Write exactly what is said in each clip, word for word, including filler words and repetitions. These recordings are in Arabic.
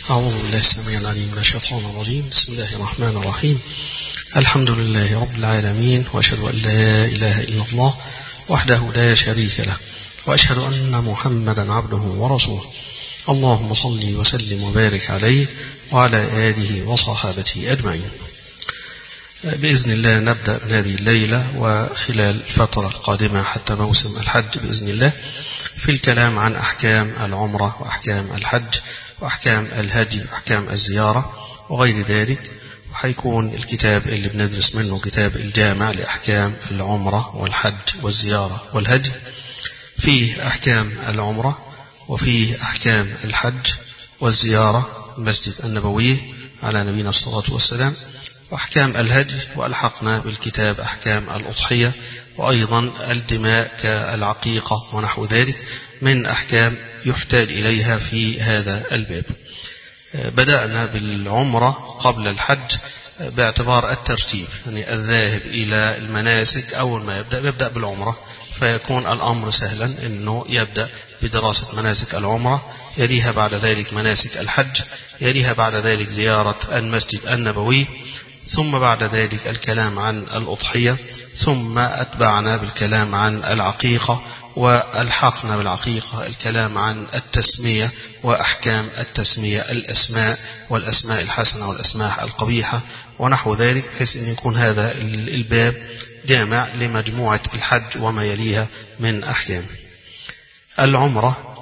أعوذ بالله السميع العليم من الشيطان الرجيم. بسم الله الرحمن الرحيم. الحمد لله رب العالمين، وأشهد أن لا إله إلا الله وحده لا شريك له، وأشهد أن محمدا عبده ورسوله. اللهم صل وسلم وبارك عليه وعلى آله وصحابته أجمعين. بإذن الله نبدأ من هذه الليلة وخلال الفترة القادمة حتى موسم الحج بإذن الله في الكلام عن أحكام العمرة وأحكام الحج وأحكام الهدي وأحكام الزيارة وغير ذلك. وحيكون الكتاب اللي بندرس منه كتاب الجامع لأحكام العمرة والحج والزيارة والهدي، فيه أحكام العمرة وفيه أحكام الحج والزيارة المسجد النبوي على نبينا الصلاة والسلام، وأحكام الهدي، وألحقنا بالكتاب أحكام الأضحية وأيضا الدماء كالعقيقة ونحو ذلك من أحكام يحتاج إليها في هذا الباب. بدأنا بالعمرة قبل الحج باعتبار الترتيب، يعني الذاهب إلى المناسك أول ما يبدأ يبدأ بالعمرة، فيكون الأمر سهلا أنه يبدأ بدراسة مناسك العمرة، يليها بعد ذلك مناسك الحج، يليها بعد ذلك زيارة المسجد النبوي، ثم بعد ذلك الكلام عن الأضحية، ثم أتبعنا بالكلام عن العقيقة، والحقنا بالعقيقة الكلام عن التسمية وأحكام التسمية، الأسماء والأسماء الحسنة والأسماء القبيحة ونحو ذلك، بحيث أن يكون هذا الباب جامع لمجموعة الحج وما يليها من أحكام العمرة.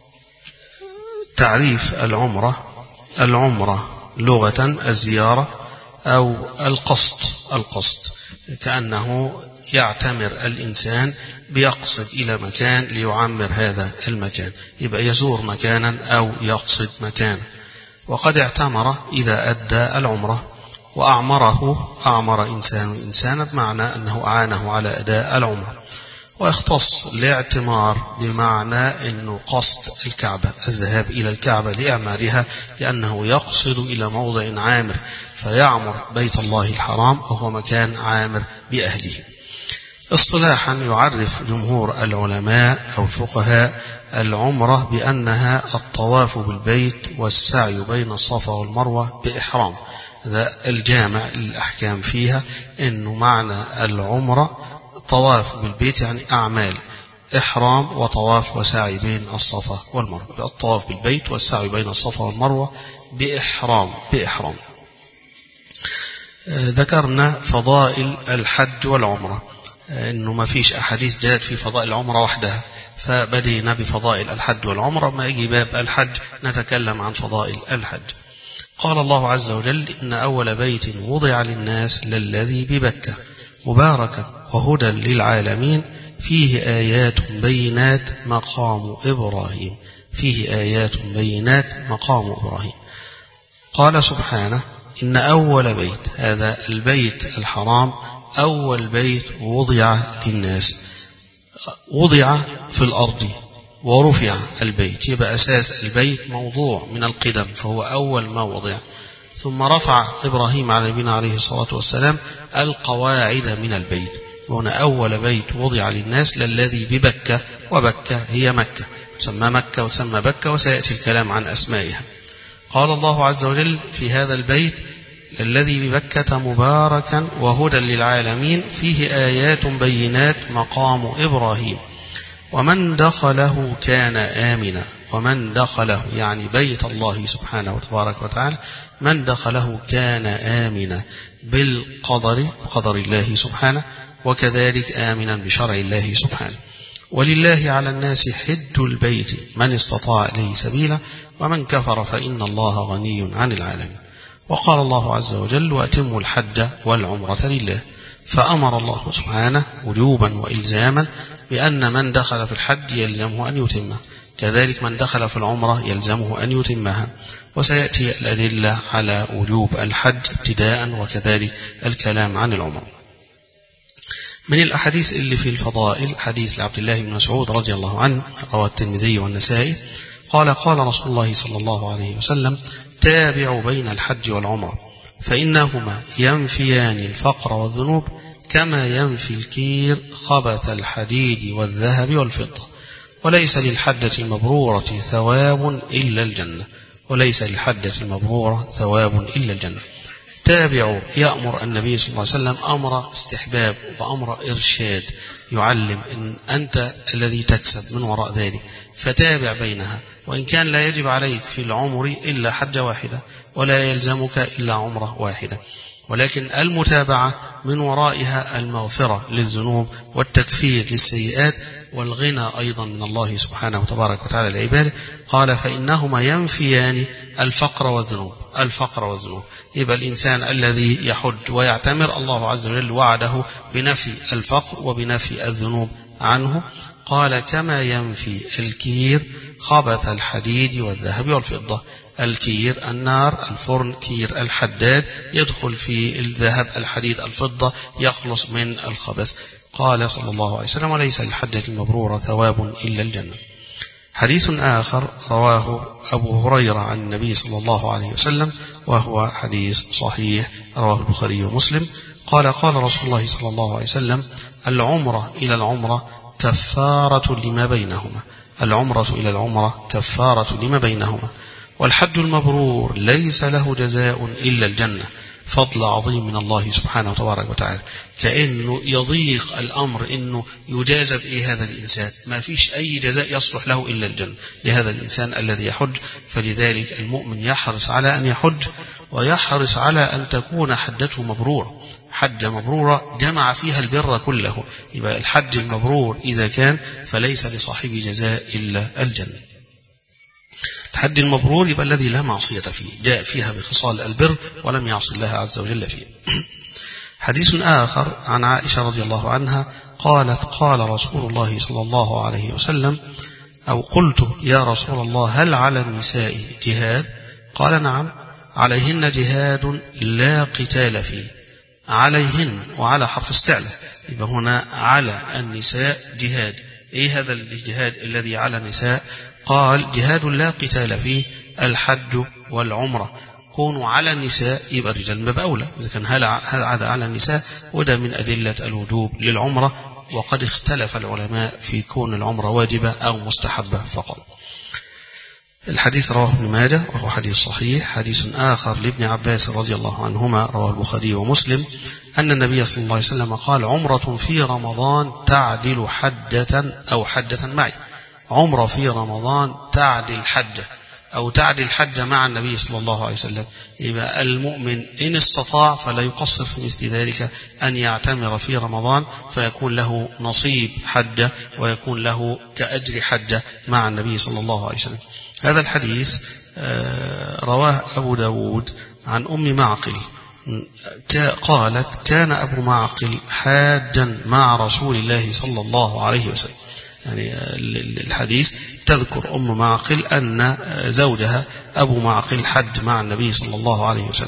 تعريف العمرة: العمرة لغة الزيارة أو القصد. القصد كأنه يعتمر الإنسان بيقصد إلى مكان ليعمر هذا المكان، يبقى يزور مكانا أو يقصد مكانا. وقد اعتمر إذا أدى العمرة، وأعمره أعمر إنسان إنسانا بمعنى أنه أعانه على أداء العمرة. ويختص الاعتمار بمعنى أنه قصد الكعبة، الذهاب إلى الكعبة لإعمارها، لأنه يقصد إلى موضع عامر فيعمر بيت الله الحرام وهو مكان عامر بأهله. اصطلاحا يعرف جمهور العلماء أو الفقهاء العمرة بأنها الطواف بالبيت والسعي بين الصفا والمروة بإحرام. هذا الجامع للأحكام فيها، أنه معنى العمرة طواف بالبيت يعني أعمال إحرام وطواف وسعي بين الصفا والمروة، الطواف بالبيت والسعي بين الصفا والمروة بإحرام بإحرام. ذكرنا فضائل الحج والعمرة، إنه ما فيش أحاديث جاءت في فضائل العمرة وحدها، فبدينا بفضائل الحج والعمرة، ما يجي باب الحج نتكلم عن فضائل الحج. قال الله عز وجل: إن أول بيت وضع للناس للذي ببكة مباركا وهدى للعالمين فيه آيات بينات مقام إبراهيم فيه آيات بينات مقام إبراهيم. قال سبحانه: إن أول بيت، هذا البيت الحرام أول بيت وضع للناس، وضع في الأرض ورفع البيت، يبقى أساس البيت موضوع من القدم فهو أول ما وضع، ثم رفع إبراهيم على نبينا عليه الصلاة والسلام القواعد من البيت. وهنا أول بيت وضع للناس للذي ببكة، وبكة هي مكة، تسمى مكة وتسمى بكة، وسيأتي الكلام عن أسمائها. قال الله عز وجل في هذا البيت: الذي ببكة مباركا وهدى للعالمين فيه آيات بينات مقام إبراهيم ومن دخله كان آمنا. ومن دخله يعني بيت الله سبحانه وتبارك وتعالى، من دخله كان آمنا بالقدر، قدر الله سبحانه، وكذلك آمنا بشرع الله سبحانه. ولله على الناس حج البيت من استطاع إليه سبيلا ومن كفر فإن الله غني عن العالمين. وقال الله عز وجل: وأتموا الحج والعمرة لله. فأمر الله سبحانه وجوبا وإلزاما بأن من دخل في الحج يلزمه أن يتمه، كذلك من دخل في العمرة يلزمه أن يتمها. وسيأتي الأدلة على وجوب الحج ابتداء، وكذلك الكلام عن العمرة. من الأحاديث اللي في الفضائل حديث لعبد الله بن مسعود رضي الله عنه، رواه الترمذي والنسائي، قال: قال رسول الله صلى الله عليه وسلم: تابعوا بين الحج والعمرة فإنهما ينفيان الفقر والذنوب كما ينفي الكير خبث الحديد والذهب والفضة، وليس للحجة المبرورة ثواب إلا الجنة، وليس للحجة المبرورة ثواب إلا الجنة. تابعوا يأمر النبي صلى الله عليه وسلم أمر استحباب وأمر إرشاد، يعلم إن أنت الذي تكسب من وراء ذلك، فتابع بينها، وإن كان لا يجب عليك في العمر إلا حجة واحدة ولا يلزمك إلا عمرة واحدة، ولكن المتابعة من ورائها المغفرة للذنوب والتكفير للسيئات والغنى أيضا من الله سبحانه وتبارك وتعالى لعباده. قال فإنهما ينفيان الفقر والذنوب. الفقر والذنوب يبقى الإنسان الذي يحج ويعتمر الله عز وجل وعده بنفي الفقر وبنفي الذنوب عنه. قال كما ينفي الكير خبث الحديد والذهب والفضة. الكير النار، الفرن، كير الحداد يدخل في الذهب، الحديد، الفضة، يخلص من الخبث. قال صلى الله عليه وسلم وليس للحجة المبرورة ثواب إلا الجنة. حديث آخر رواه أبو هريرة عن النبي صلى الله عليه وسلم وهو حديث صحيح رواه البخاري ومسلم. قال قال رسول الله صلى الله عليه وسلم العمرة إلى العمرة كفارة لما بينهما. العمرة إلى العمرة كفارة لما بينهما. والحج المبرور ليس له جزاء إلا الجنة. فضل عظيم من الله سبحانه وتبارك وتعالى، كأنه يضيق الأمر إنه يجازى بإيه هذا الإنسان، ما فيش أي جزاء يصلح له إلا الجنة لهذا الإنسان الذي يحج. فلذلك المؤمن يحرص على أن يحج، ويحرص على أن تكون حجته مبرورة. حجة مبرورة جمع فيها البر كله. يبقى الحج المبرور إذا كان فليس لصاحب جزاء إلا الجنة. الحج المبرور يبقى الذي لا معصية فيه، جاء فيها بخصال البر ولم يعص الله عز وجل فيه. حديث آخر عن عائشة رضي الله عنها قالت قال رسول الله صلى الله عليه وسلم أو قلت يا رسول الله هل على النساء جهاد؟ قال نعم، عليهن جهاد لا قتال فيه. عليهن وعلى حرف استعلاء، يبقى هنا على النساء جهاد. إيه هذا الجهاد الذي على النساء؟ قال جهاد لا قتال فيه الحج والعمرة. كونوا على النساء يبقى الرجال من باب أولى، إذا كان هذا على النساء، وده من أدلة الوجوب للعمرة. وقد اختلف العلماء في كون العمرة واجبة أو مستحبة فقط. الحديث رواه ابن ماجه وهو حديث صحيح. حديث آخر لابن عباس رضي الله عنهما رواه البخاري ومسلم أن النبي صلى الله عليه وسلم قال عمرة في رمضان تعدل حجة أو حجة معي. عمرة في رمضان تعدل حجة أو تعدل حجة مع النبي صلى الله عليه وسلم. يبقى المؤمن إن استطاع فلا يقصر في مثل ذلك أن يعتمر في رمضان، فيكون له نصيب حجة ويكون له كأجر حجة مع النبي صلى الله عليه وسلم. هذا الحديث رواه أبو داود عن أم معقل قالت كان أبو معقل حاجا مع رسول الله صلى الله عليه وسلم. يعني الحديث تذكر أم معقل أن زوجها أبو معقل حج مع النبي صلى الله عليه وسلم.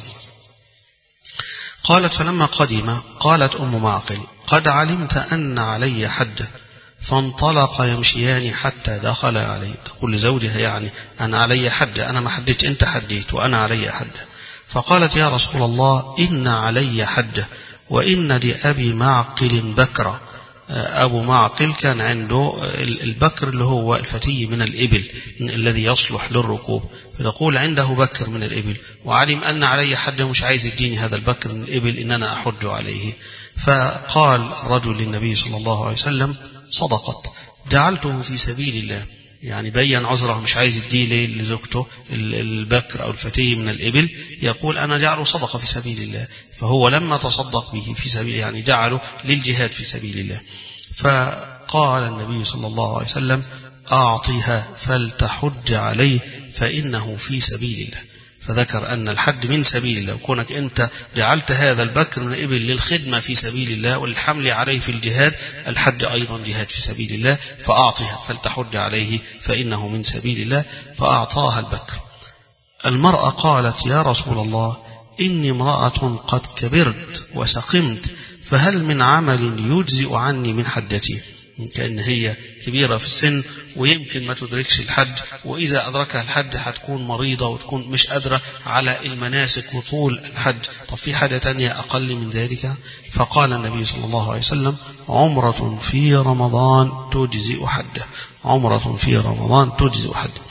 قالت فلما قدم قالت أم معقل قد علمت أن علي حجة، فانطلق يمشيان حتى دخل علي. تقول لزوجها يعني أنا علي حجة، أنا ما حجيت، أنت حجيت وأنا علي حجة. فقالت يا رسول الله إن علي حجة وإن لأبي معقل بكرة. أبو معقل كان عنده البكر اللي هو الفتي من الإبل الذي يصلح للركوب، فتقول عنده بكر من الإبل، وعلم أن علي حجة مش عايز يديني هذا البكر من الإبل إن أنا أحج عليه. فقال الرجل للنبي صلى الله عليه وسلم صدقت، جعلته في سبيل الله. يعني بيّن عذره، مش عايز يديه لزوجته البكر أو الفتي من الإبل، يقول أنا جعله صدقة في سبيل الله. فهو لما تصدق به في سبيل يعني جعله للجهاد في سبيل الله. فقال النبي صلى الله عليه وسلم أعطيها فلتحج عليه فإنه في سبيل الله. فذكر أن الحج من سبيل الله، وكونك أنت جعلت هذا البكر من الإبل للخدمة في سبيل الله والحمل عليه في الجهاد، الحج أيضا جهاد في سبيل الله. فأعطيها فلتحج عليه فإنه من سبيل الله. فأعطاها البكر. المرأة قالت يا رسول الله إني امرأة قد كبرت وسقمت، فهل من عمل يجزئ عني من حجتي؟ كأن هي كبيرة في السن ويمكن ما تدركش الحج، وإذا أدركها الحج هتكون مريضة وتكون مش قادرة على المناسك وطول الحج. طب في حاجة تانية أقل من ذلك؟ فقال النبي صلى الله عليه وسلم عمرة في رمضان تجزئ حجة. عمرة في رمضان تجزئ حجة.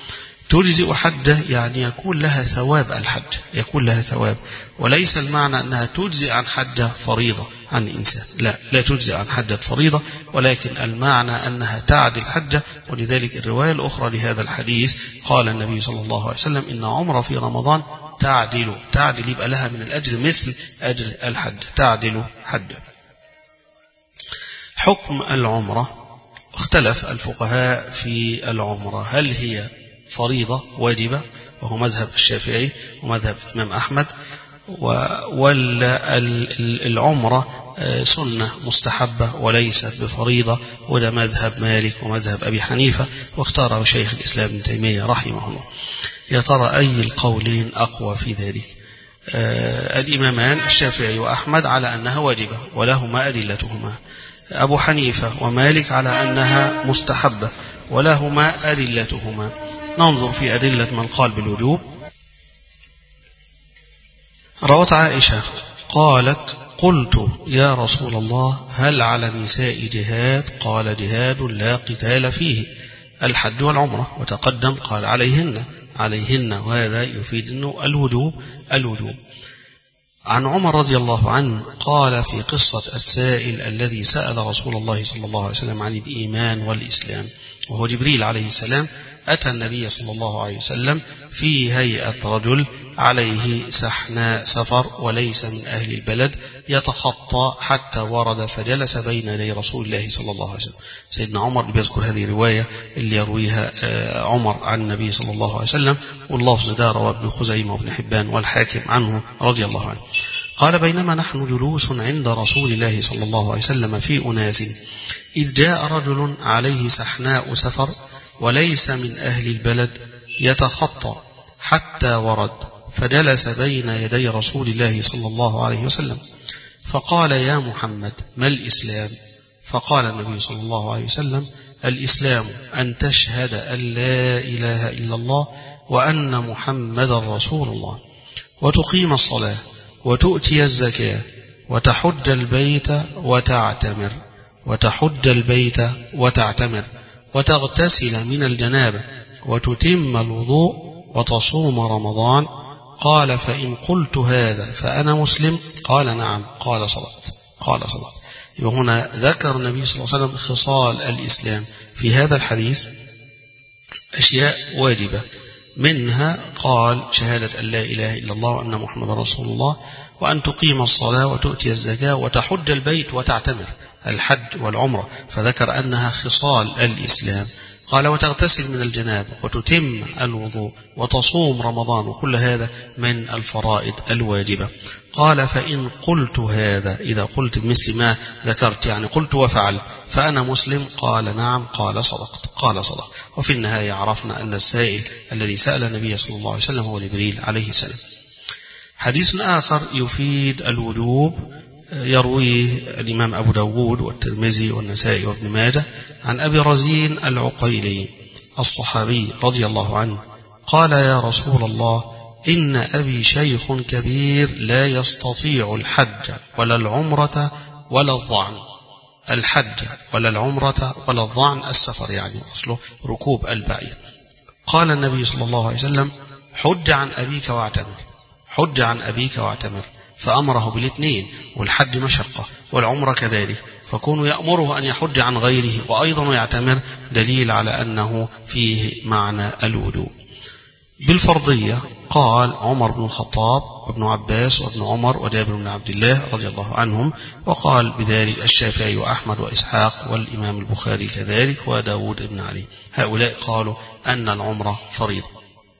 تجزئ حده يعني يكون لها ثواب الحد، يكون لها ثواب، وليس المعنى أنها تجزئ عن حده فريضة عن إنسان، لا لا تجزئ عن حده فريضة، ولكن المعنى أنها تعدل حده. ولذلك الرواية الأخرى لهذا الحديث قال النبي صلى الله عليه وسلم إن عمره في رمضان تعدل، تعدل يبقى لها من الأجر مثل أجر الحد، تعدل حده. حكم العمرة، اختلف الفقهاء في العمرة، هل هي فريضة واجبة وهو مذهب الشافعي ومذهب الإمام أحمد، ولا العمرة سنة مستحبة وليست بفريضة، وده مذهب مالك ومذهب أبي حنيفة واختاره شيخ الإسلام ابن تيمية رحمه الله. يا ترى أي القولين أقوى في ذلك؟ آه الإمامان الشافعي وأحمد على أنها واجبة ولهما أدلتهما، أبو حنيفة ومالك على أنها مستحبة ولهما أدلتهما. ننظر في أدلة من قال بالوجوب. روت عائشة قالت قلت يا رسول الله هل على النساء جهاد؟ قال جهاد لا قتال فيه، الحج والعمرة، وتقدم قال عليهن عليهن، وهذا يفيد أنه الوجوب الوجوب. عن عمر رضي الله عنه قال في قصة السائل الذي سأل رسول الله صلى الله عليه وسلم عن الإيمان والإسلام، وهو جبريل عليه السلام، أتى النبي صلى الله عليه وسلم في هيئة رجل عليه سحناء سفر وليس من أهل البلد، يتخطى حتى ورد فجلس بين يدي رسول الله صلى الله عليه وسلم. سيدنا عمر بيذكر هذه الرواية اللي يرويها عمر عن النبي صلى الله عليه وسلم، واللفظ ده رواه ابن خزيمة وابن حبان والحاكم عنه رضي الله عنه. قال بينما نحن جلوس عند رسول الله صلى الله عليه وسلم في أناس إذ جاء رجل عليه سحناء سفر وليس من أهل البلد يتخطى حتى ورد فجلس بين يدي رسول الله صلى الله عليه وسلم، فقال يا محمد ما الإسلام؟ فقال النبي صلى الله عليه وسلم الإسلام أن تشهد أن لا إله إلا الله وأن محمد رسول الله، وتقيم الصلاة وتؤتي الزكاة وتحج البيت وتعتمر وتحج البيت وتعتمر وتغتسل من الجنابة وتتم الوضوء وتصوم رمضان. قال فإن قلت هذا فأنا مسلم؟ قال نعم. قال صدقت قال صدقت. وهنا ذكر النبي صلى الله عليه وسلم خصال الإسلام في هذا الحديث أشياء واجبة، منها قال شهادة أن لا إله إلا الله وأن محمد رسول الله، وأن تقيم الصلاة وتؤتي الزكاة وتحج البيت وتعتمر، الحج والعمرة، فذكر أنها خصال الإسلام. قال وتغتسل من الجنابة وتتم الوضوء وتصوم رمضان، وكل هذا من الفرائض الواجبة. قال فإن قلت هذا، إذا قلت بمثل ما ذكرت يعني قلت وفعل، فأنا مسلم؟ قال نعم. قال صدقت قال صدقت. وفي النهاية عرفنا أن السائل الذي سأل النبي صلى الله عليه وسلم هو جبريل عليه السلام. حديث آخر يفيد الوجوب يرويه الإمام أبو داود والترمذي والنسائي وابن ماجه عن أبي رزين العقيلي الصحابي رضي الله عنه قال يا رسول الله إن أبي شيخ كبير لا يستطيع الحج ولا العمرة ولا الظعن. الحج ولا العمرة ولا الظعن السفر، يعني أصله ركوب البعير. قال النبي صلى الله عليه وسلم حج عن أبيك واعتمر، حج عن أبيك واعتمر، فأمره بالاثنين، والحج مشقة والعمرة كذلك، فكون يأمره أن يحج عن غيره وأيضا يعتمر دليل على أنه فيه معنى الوجوب. بالفرضية قال عمر بن الخطاب وابن عباس وابن عمر وجابر بن عبد الله رضي الله عنهم، وقال بذلك الشافعي وأحمد وإسحاق والإمام البخاري كذلك وداود بن علي، هؤلاء قالوا أن العمرة فريضة.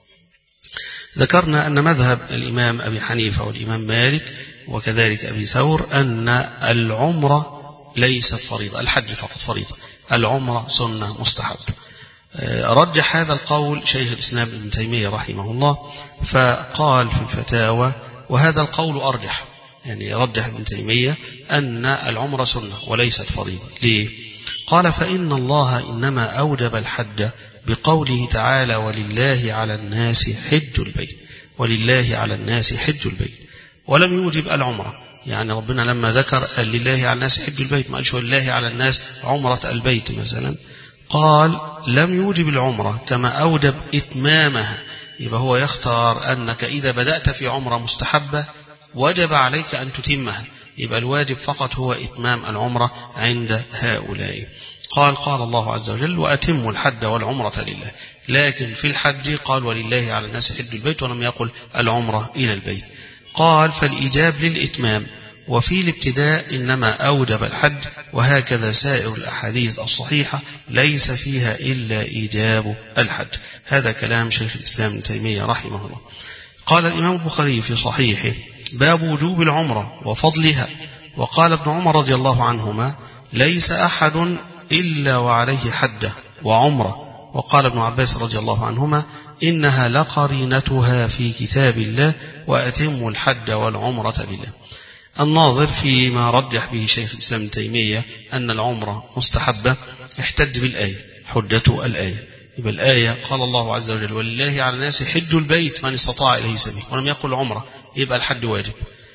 ذكرنا أن مذهب الإمام أبي حنيفة والإمام مالك وكذلك أبي ثور أن العمرة ليست فريضة، الحج فقط فريضة، العمرة سنة مستحب. رجح هذا القول شيخ الإسلام ابن تيمية رحمه الله، فقال في الفتاوى وهذا القول أرجح، يعني رجح ابن تيمية أن العمرة سنة وليست فريضة. ليه؟ قال فإن الله إنما أوجب الحج بقوله تعالى ولله على الناس حج البيت، ولله على الناس حج البيت، ولم يوجب العمرة. يعني ربنا لما ذكر لله على الناس حج البيت ما قالش ولله على الناس عمرة البيت مثلا. قال لم يوجب العمرة كما أوجب إتمامها. يبقى هو يختار أنك إذا بدأت في عمرة مستحبة وجب عليك أن تتمها، يبقى الواجب فقط هو إتمام العمرة عند هؤلاء. قال قال الله عز وجل وأتموا الحج والعمرة لله، لكن في الحج قال ولله على الناس حج البيت، ولم يقل العمرة إلى البيت. قال فالإيجاب للإتمام، وفي الابتداء إنما أوجب الحج، وهكذا سائر الأحاديث الصحيحة ليس فيها إلا إيجاب الحج. هذا كلام شيخ الإسلام ابن تيمية رحمه الله. قال الإمام البخاري في صحيحه باب وجوب العمرة وفضلها. وقال ابن عمر رضي الله عنهما ليس أحد إلا وعليه حجة وعمرة. وقال ابن عباس رضي الله عنهما إنها لقرينتها في كتاب الله وأتموا الحج والعمرة لله. الناظر فيما رجح به شيخ الإسلام ابن تيمية أن العمرة مستحبة احتج بالآية، حجته الآية. يبقى الآية قال الله عز وجل ولله على الناس حج البيت من استطاع إليه سبيل، ولم يقل عمرة، يبقى الحج واجب.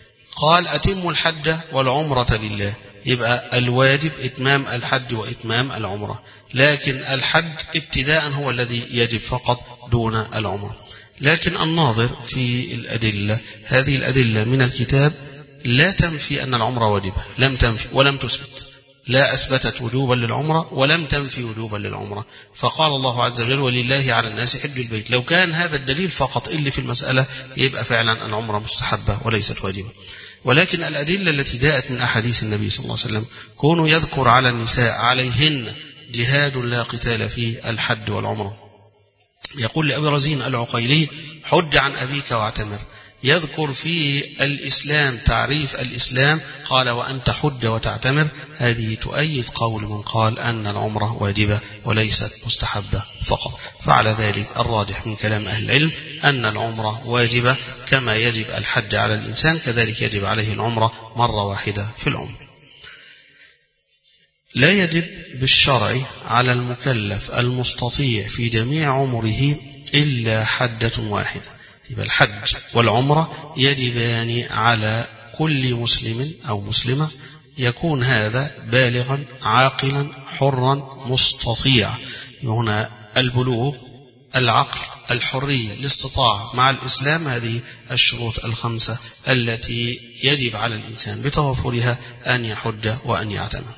قال أتموا الحج والعمرة لله، يبقى الواجب إتمام الحج وإتمام العمرة، لكن الحج ابتداء هو الذي يجب فقط دون العمرة. لكن الناظر في الأدلة، هذه الأدلة من الكتاب لا تنفي أن العمرة واجبة، لم تنفي ولم تثبت، لا أثبتت وجوبا للعمرة ولم تنفي وجوبا للعمرة. فقال الله عز وجل ولله على الناس حج البيت، لو كان هذا الدليل فقط اللي في المسألة يبقى فعلا العمرة مستحبة وليست واجبة. ولكن الأدلة التي جاءت من أحاديث النبي صلى الله عليه وسلم كونه يذكر على النساء عليهن جهاد لا قتال فيه الحج والعمرة. يقول لأبي رزين العقيلي حج عن أبيك واعتمر، يذكر في الإسلام تعريف الإسلام قال وأن تحج وتعتمر. هذه تؤيد قول من قال أن العمرة واجبة وليست مستحبة فقط. فعلى ذلك الراجح من كلام أهل العلم أن العمرة واجبة كما يجب الحج على الإنسان، كذلك يجب عليه العمرة مرة واحدة في العمر. لا يجب بالشرع على المكلف المستطيع في جميع عمره إلا حجة واحدة. يبقى الحج والعمرة يجبان على كل مسلم أو مسلمة يكون هذا بالغا عاقلا حرا مستطيع. هنا البلوغ، العقل، الحرية، الاستطاعة مع الإسلام، هذه الشروط الخمسة التي يجب على الإنسان بتوفرها أن يحج وأن يعتمر.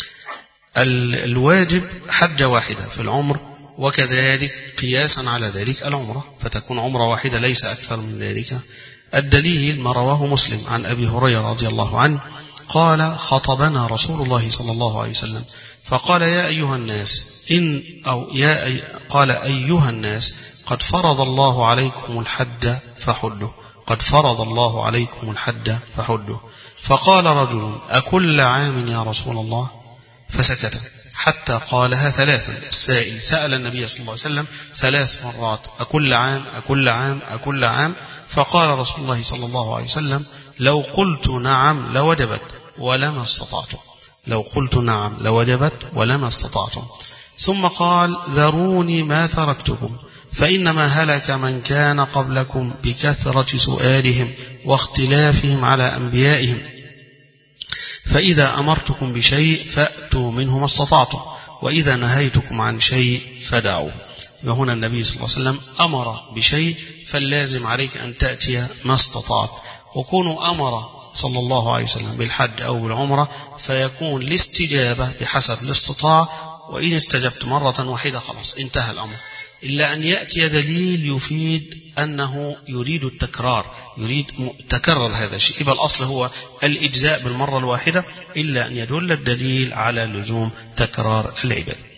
الواجب حجة واحدة في العمر، وكذلك قياسا على ذلك العمرة، فتكون عمرة واحدة ليس أكثر من ذلك. الدليل ما رواه مسلم عن أبي هريرة رضي الله عنه قال خطبنا رسول الله صلى الله عليه وسلم فقال يا أيها الناس إن أو يا أي قال أيها الناس قد فرض الله عليكم الحج فحجوا، قد فرض الله عليكم الحج فحجوا. فقال رجل أكل عام يا رسول الله؟ فسكت حتى قالها ثلاثا. السائل سأل النبي صلى الله عليه وسلم ثلاث مرات أكل عام أكل عام أكل عام، فقال رسول الله صلى الله عليه وسلم لو قلت نعم لوجبت ولما استطعتم، لو قلت نعم لوجبت ولما استطعتم. ثم قال ذروني ما تركتكم فإنما هلك من كان قبلكم بكثرة سؤالهم واختلافهم على أنبيائهم، فإذا أمرتكم بشيء فأتوا منه ما استطعتم وإذا نهيتكم عن شيء فدعوا. وهنا النبي صلى الله عليه وسلم أمر بشيء فاللازم عليك أن تأتي ما استطعت، وكونوا أمر صلى الله عليه وسلم بالحج أو بالعمرة فيكون الاستجابة بحسب الاستطاعة، وإن استجبت مرة واحدة خلاص انتهى الأمر، إلا أن يأتي دليل يفيد أنه يريد التكرار، يريد تكرر هذا الشيء، يبقى الأصل هو الإجزاء بالمرة الواحدة، إلا أن يدل الدليل على لزوم تكرار العبادة.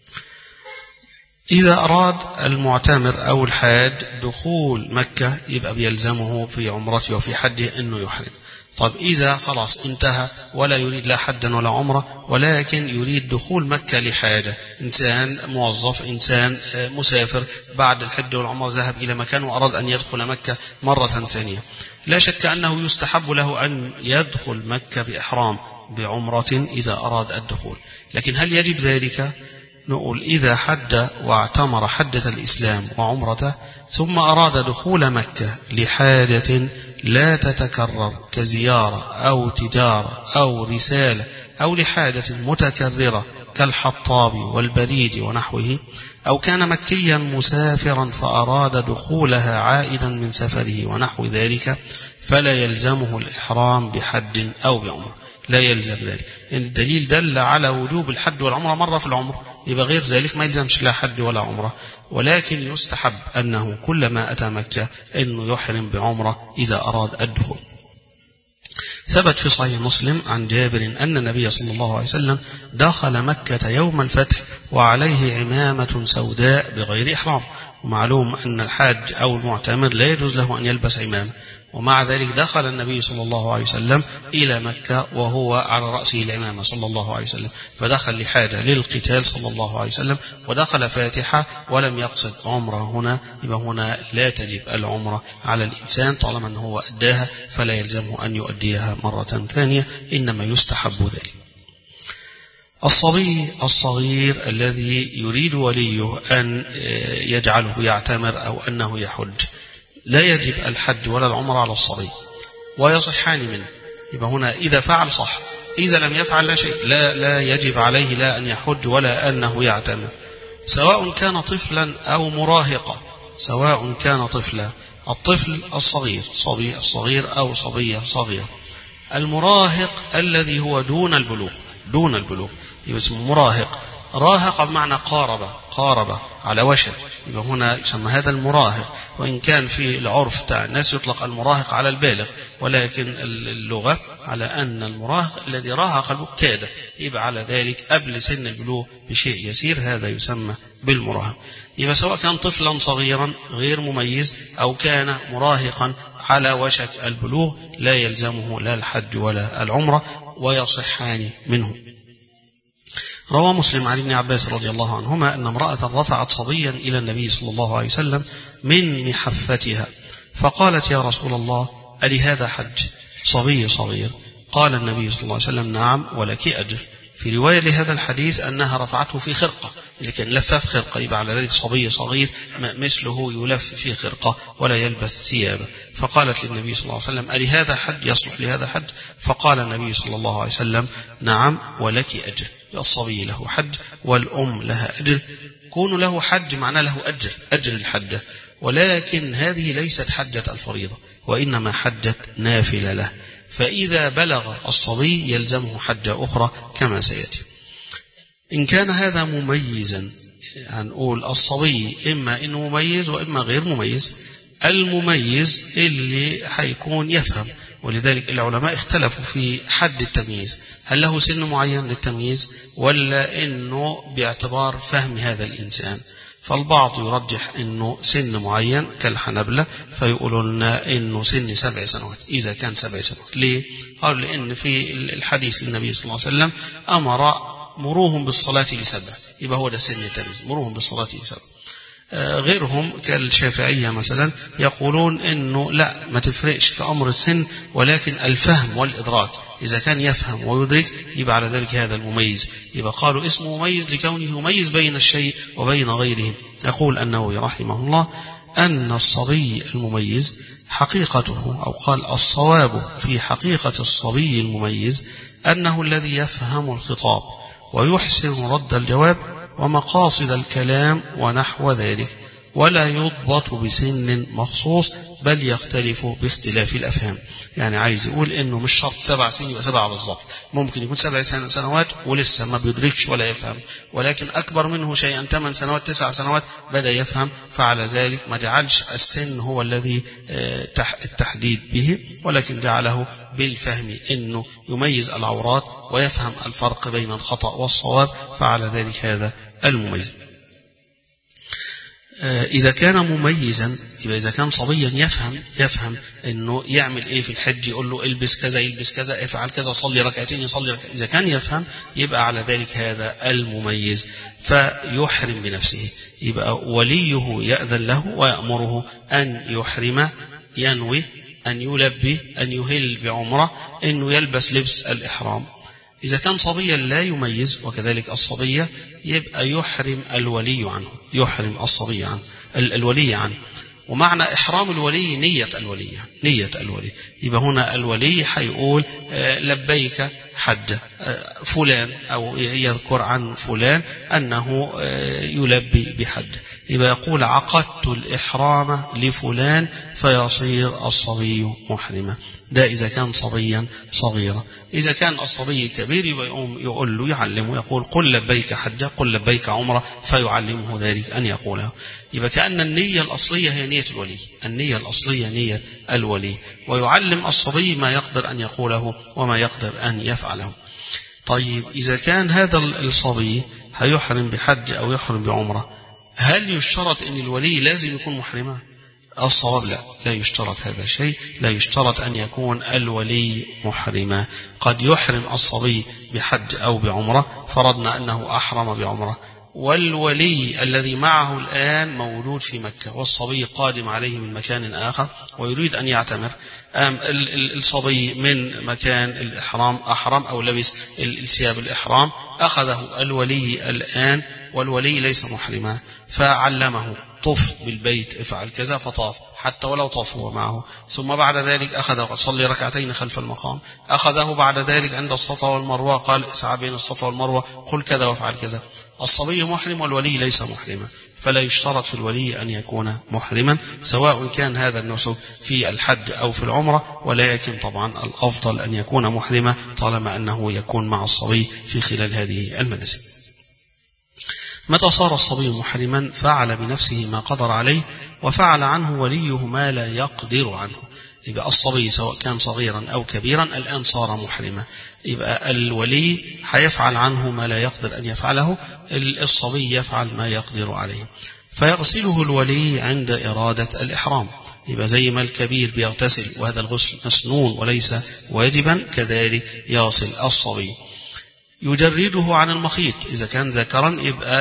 إذا أراد المعتمر أو الحاج دخول مكة يبقى بيلزمه في عمرته وفي حجه أنه يحرم. طب إذا خلاص انتهى ولا يريد لا حجا ولا عمرة ولكن يريد دخول مكة لحاجة، إنسان موظف، إنسان مسافر بعد الحج والعمرة ذهب إلى مكان وأراد أن يدخل مكة مرة ثانية، لا شك أنه يستحب له أن يدخل مكة بإحرام بعمرة إذا أراد الدخول. لكن هل يجب ذلك؟ نقول إذا حج واعتمر حجة الإسلام وعمرته ثم أراد دخول مكة لحاجة لا تتكرر كزيارة أو تجارة أو رسالة أو لحاجة متكررة كالحطاب والبريد ونحوه، أو كان مكيا مسافرا فأراد دخولها عائدا من سفره ونحو ذلك، فلا يلزمه الإحرام بحج أو بعمرة، لا يلزم ذلك، لأن الدليل دل على وجوب الحج والعمرة مرة في العمر، يبقى غير ذلك ما يلزمش لا حج ولا عمرة. ولكن يستحب أنه كلما أتى مكة أنه يحرم بعمرة إذا أراد الدخول. ثبت في صحيح مسلم عن جابر أن النبي صلى الله عليه وسلم دخل مكة يوم الفتح وعليه عمامة سوداء بغير إحرام، ومعلوم أن الحاج أو المعتمر لا يجوز له أن يلبس عمامة، ومع ذلك دخل النبي صلى الله عليه وسلم إلى مكة وهو على رأسه العمامة صلى الله عليه وسلم، فدخل لحاجة للقتال صلى الله عليه وسلم، ودخل فاتحة ولم يقصد عمره هنا، يبقى هنا لا تجب العمرة على الإنسان طالما أنه هو أداها، فلا يلزمه أن يؤديها مرة ثانية، إنما يستحب ذلك. الصبي الصغير الذي يريد وليه أن يجعله يعتمر أو أنه يحج، لا يجب الحج ولا العمرة على الصبي ويصحان منه، يبقى هنا إذا فعل صح، إذا لم يفعل لا شيء، لا, لا يجب عليه لا أن يحج ولا أنه يعتمر، سواء كان طفلا أو مراهقا، سواء كان طفلا، الطفل الصغير صبي الصغير أو صبية صغيرة، المراهق الذي هو دون البلوغ، دون البلوغ يبقى اسمه مراهق، راهق بمعنى قارب، قارب على وشك، يبقى هنا يسمى هذا المراهق، وإن كان في العرف بتاع الناس يطلق المراهق على البالغ، ولكن اللغة على أن المراهق الذي راهق البلوغ كاد، يبقى على ذلك قبل سن البلوغ بشيء يسير، هذا يسمى بالمراهق. يبقى سواء كان طفلا صغيرا غير مميز أو كان مراهقا على وشك البلوغ لا يلزمه لا الحج ولا العمرة ويصحان منه. روى مسلم عن ابن عباس رضي الله عنهما أن امرأة رفعت صبيا إلى النبي صلى الله عليه وسلم من محفتها، فقالت يا رسول الله ألي هذا حج؟ صبي صغير. قال النبي صلى الله عليه وسلم نعم ولك أجر. في رواية لهذا الحديث أنها رفعته في خرقة، لكن لفف خرقة، يبقى على ذلك صبي صغير مثله يلف في خرقة ولا يلبس ثيابه. فقالت للنبي صلى الله عليه وسلم ألي هذا حج يصلح لهذا حج؟ فقال النبي صلى الله عليه وسلم نعم ولك أجر. الصبي له حج والأم لها أجر، كون له حج معناه له أجر، أجر الحجة، ولكن هذه ليست حجة الفريضة وإنما حجة نافلة له، فإذا بلغ الصبي يلزمه حجة أخرى كما سيأتي. إن كان هذا مميزا، هنقول الصبي إما إنه مميز وإما غير مميز. المميز اللي حيكون يفهم، ولذلك العلماء اختلفوا في حد التمييز، هل له سن معين للتمييز ولا إنه باعتبار فهم هذا الإنسان. فالبعض يرجح إنه سن معين كالحنبلة، فيقولون إنه سن سبع سنوات إذا كان سبع سنوات. ليه؟ قالوا لأن في الحديث للنبي صلى الله عليه وسلم أمر مروهم بالصلاة لسبع، يبقى هو ده سن التمييز، مروهم بالصلاة لسبع. غيرهم كالشافعية مثلا يقولون إنه لا، ما تفرقش في أمر السن، ولكن الفهم والإدراك، إذا كان يفهم ويدرك يبقى على ذلك هذا المميز، يبقى قالوا اسمه مميز لكونه يميز بين الشيء وبين غيره. يقول النووي رحمه الله أن الصبي المميز حقيقته، أو قال الصواب في حقيقة الصبي المميز أنه الذي يفهم الخطاب ويحسن رد الجواب ومقاصد الكلام ونحو ذلك، ولا يضبط بسن مخصوص بل يختلف باختلاف الأفهام. يعني عايز يقول إنه مش شرط سبع سنين يبقى سبعة بالضبط، ممكن يكون سبع سنوات ولسه ما بيدركش ولا يفهم، ولكن أكبر منه شيئا ثمان سنوات تسع سنوات بدأ يفهم، فعلى ذلك ما جعلش السن هو الذي التحديد به، ولكن جعله بالفهم إنه يميز العورات ويفهم الفرق بين الخطأ والصواب، فعلى ذلك هذا المميز. إذا كان مميزا، يبقى إذا كان صبيا يفهم يفهم إنه يعمل إيه في الحج، يقول له البس كذا يلبس كذا، افعل كذا، صلي ركعتين يصلي ركعتين، إذا كان يفهم يبقى على ذلك هذا المميز، فيحرم بنفسه، يبقى وليه يأذن له ويأمره أن يحرم، ينوي أن يلبي، أن يهل بعمرة، أنه يلبس لبس الإحرام. إذا كان صبيا لا يميز وكذلك الصبية يبقى يحرم الولي عنه، يحرم الصبي عنه الولي عنه. ومعنى إحرام الولي نية الولي، نية الولي. يبقى هنا الولي هيقول لبيك حج فلان، أو يذكر عن فلان أنه يلبي بحج، يبقى يقول عقدت الإحرام لفلان فيصير الصبي محرما. ده إذا كان صبيا صغيرا. إذا كان الصبي كبير يبقى يقوم يقول له يعلمه، يقول قل لبيك حجة، قل لبيك عمرة، فيعلمه ذلك أن يقوله. يبقى كأن النية الأصلية هي نية الولي، النية الأصلية نية الولي، ويعلم الصبي ما يقدر أن يقوله وما يقدر أن يفعله. طيب إذا كان هذا الصبي هيحرم بحج أو يحرم بعمرة، هل يشترط أن الولي لازم يكون محرما؟ الصواب لا، لا يشترط هذا الشيء، لا يشترط أن يكون الولي محرما. قد يحرم الصبي بحج أو بعمرة، فرضنا أنه أحرم بعمرة، والولي الذي معه الآن مولود في مكة، والصبي قادم عليه من مكان آخر ويريد أن يعتمر. الصبي من مكان الإحرام أحرم أو لبس الثياب الإحرام، أخذه الولي الآن والولي ليس محرما، فعلمه طف بالبيت افعل كذا، فطاف حتى ولو طاف هو معه. ثم بعد ذلك أخذه صلي ركعتين خلف المقام، أخذه بعد ذلك عند الصفا والمروة قال اسعى بين الصفا والمروة، قل كذا وافعل كذا. الصبي محرم والولي ليس محرما، فلا يشترط في الولي أن يكون محرما، سواء كان هذا النسك في الحج أو في العمرة، ولكن طبعا الأفضل أن يكون محرما طالما أنه يكون مع الصبي في خلال هذه المناسك. متى صار الصبي محرما فعل بنفسه ما قدر عليه، وفعل عنه وليه ما لا يقدر عنه. يبقى الصبي سواء كان صغيرا أو كبيرا الآن صار محرما، يبقى الولي هيفعل عنه ما لا يقدر أن يفعله، الصبي يفعل ما يقدر عليه، فيغسله الولي عند إرادة الإحرام. يبقى زي ما الكبير بيغتسل وهذا الغسل مسنون وليس واجبا، كذلك يغسل الصبي. يجرده عن المخيط، إذا كان ذكرا يبقى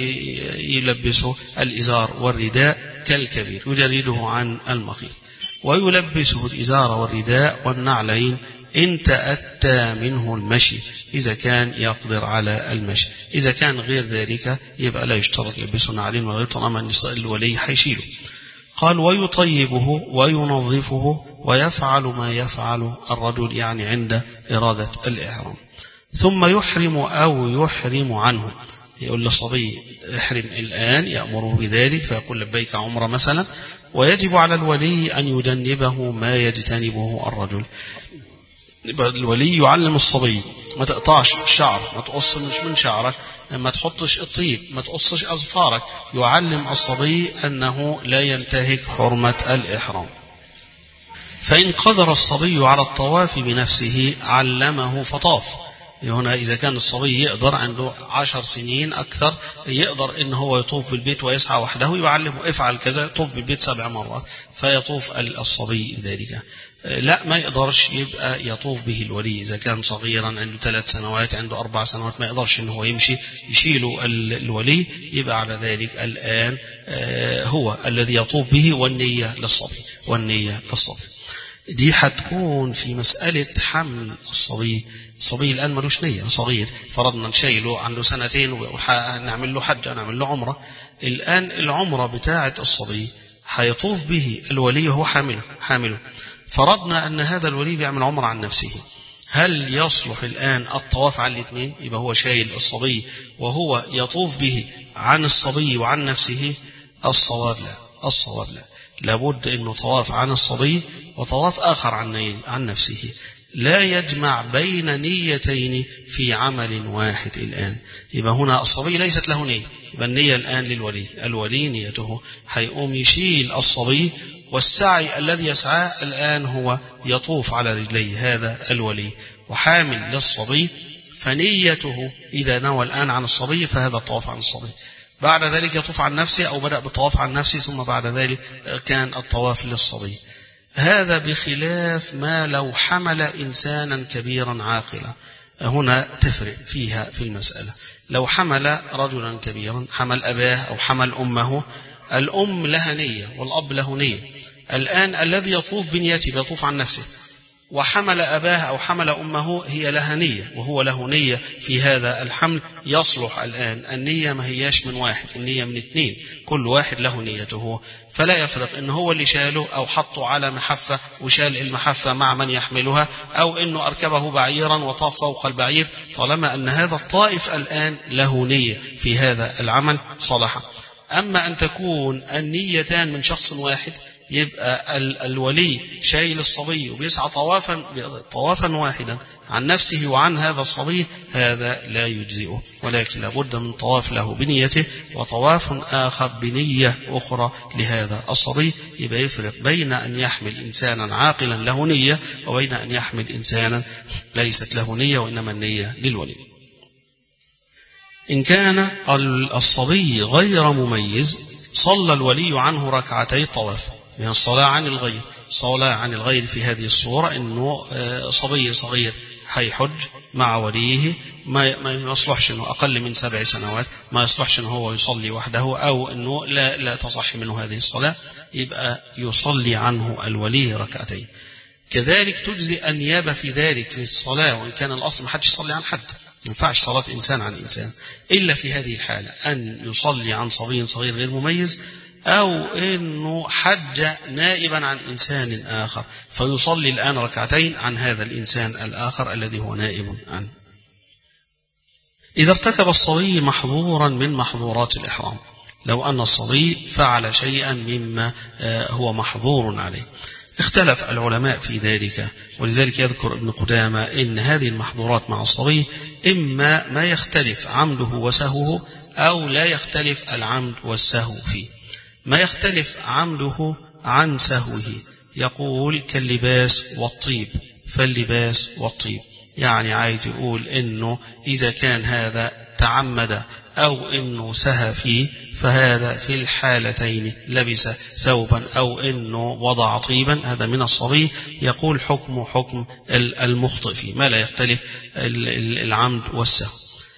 يلبسه الإزار والرداء كالكبير، يجرده عن المخيط، ويلبسه الإزار والرداء والنعلين إن تأتى منه المشي، إذا كان يقدر على المشي. إذا كان غير ذلك يبقى لا يشترط يلبسه نعلين ولا طالما الولي حيشيله. قال ويطيبه وينظفه ويفعل ما يفعل الرجل، يعني عند إرادة الإحرام. ثم يحرم أو يحرم عنه، يقول للصبي احرم الآن، يأمره بذلك فيقول لبيك عمرة مثلا، ويجب على الولي أن يجنبه ما يجتنبه الرجل. الولي يعلم الصبي ما تقطعش الشعر، ما تقص مش من شعرك، ما تحطش الطيب، ما تقصش أظفارك، يعلم الصبي أنه لا ينتهك حرمة الإحرام. فإن قدر الصبي على الطواف بنفسه علمه فطاف. هنا إذا كان الصبي يقدر عنده عشر سنين أكثر يقدر إن هو يطوف بالبيت ويسعى وحده، يعلمه افعل كذا، طوف بالبيت سبع مرات، فيطوف الصبي ذلك. لا ما يقدرش يبقى يطوف به الولي، إذا كان صغيرا عنده ثلاث سنوات عنده أربع سنوات ما يقدرش إن هو يمشي، يشيله الولي، يبقى على ذلك الآن هو الذي يطوف به، والنية للصبي والنية للصبي. دي هتكون في مسألة حمل الصبي. الصبي الآن ملوش نية، صغير، فرضنا نشيله عنده سنتين ونعمل له حج نعمل له عمرة. الآن العمرة بتاعة الصبي هيطوف به الولي وهو حامله حامله فرضنا أن هذا الولي بيعمل عمرة عن نفسه، هل يصلح الآن الطواف على الاثنين؟ يبقى هو شايل الصبي وهو يطوف به عن الصبي وعن نفسه. الصواب لا، الصواب لا، لابد أنه طواف عن الصبي وطواف آخر عن عن نفسه، لا يجمع بين نيتين في عمل واحد. الآن يبقى هنا الصبي ليست له نية، يبقى النية الآن للولي، الولي نيته هيقوم يشيل الصبي، والسعي الذي يسعى الآن هو يطوف على رجليه هذا الولي وحامل للصبي، فنيته إذا نوى الآن عن الصبي فهذا الطواف عن الصبي. بعد ذلك يطوف عن نفسه أو بدأ بالطواف عن نفسه، ثم بعد ذلك كان الطواف للصبي. هذا بخلاف ما لو حمل إنسانا كبيرا عاقلا، هنا تفرق فيها في المسألة. لو حمل رجلا كبيرا، حمل أباه أو حمل أمه، الأم لها نية والأب له نية. الآن الذي يطوف بنيته يطوف عن نفسه، وحمل أباه أو حمل أمه هي لها نية وهو له نية في هذا الحمل، يصلح الآن النية ما هياش من واحد، النية من اثنين، كل واحد له نيته، فلا يفرق إن هو اللي شاله أو حطه على محفة وشال المحفة مع من يحملها، أو إنه أركبه بعيرا وطاف فوق البعير، طالما أن هذا الطائف الآن له نية في هذا العمل صلح. أما أن تكون النيتان من شخص واحد، يبقى الولي شايل الصبي وبيسعى طوافا طوافا واحدا عن نفسه وعن هذا الصبي، هذا لا يجزئه، ولكن لابد من طواف له بنيته وطواف آخر بنية أخرى لهذا الصبي. يبقى يفرق بين أن يحمل إنسانا عاقلا له نية وبين أن يحمل إنسانا ليست له نية وإنما النية للولي. إن كان الصبي غير مميز صلى الولي عنه ركعتي طواف، من الصلاة عن الغير. الصلاة عن الغير في هذه الصورة إنه صبي صغير حيحج مع وليه، ما ما يصلحش إنه أقل من سبع سنوات، ما يصلحش إنه هو يصلي وحده أو إنه لا لا تصح منه هذه الصلاة، يبقى يصلي عنه الولي ركعتين. كذلك تجزي النيابة في ذلك في الصلاة، وإن كان الأصل ما حدش يصلي عن حد، ما ينفعش صلاة إنسان عن إنسان، إلا في هذه الحالة أن يصلي عن صبي صغير غير مميز، أو إنه حج نائبا عن إنسان آخر فيصلي الآن ركعتين عن هذا الإنسان الآخر الذي هو نائب عنه. إذا ارتكب الصبي محظورا من محظورات الإحرام، لو أن الصبي فعل شيئا مما هو محظور عليه، اختلف العلماء في ذلك، ولذلك يذكر ابن قدامة إن هذه المحظورات مع الصبي إما ما يختلف عمده وسهوه أو لا يختلف العمد والسهو فيه. ما يختلف عمده عن سهوه يقول كاللباس والطيب، فاللباس والطيب، يعني عايز يقول إنه إذا كان هذا تعمد أو إنه سهى فيه فهذا في الحالتين لبس ثوبا أو إنه وضع طيبا، هذا من الصبي، يقول حكم حكم المخطئ فيه، ما لا يختلف العمد والسهو.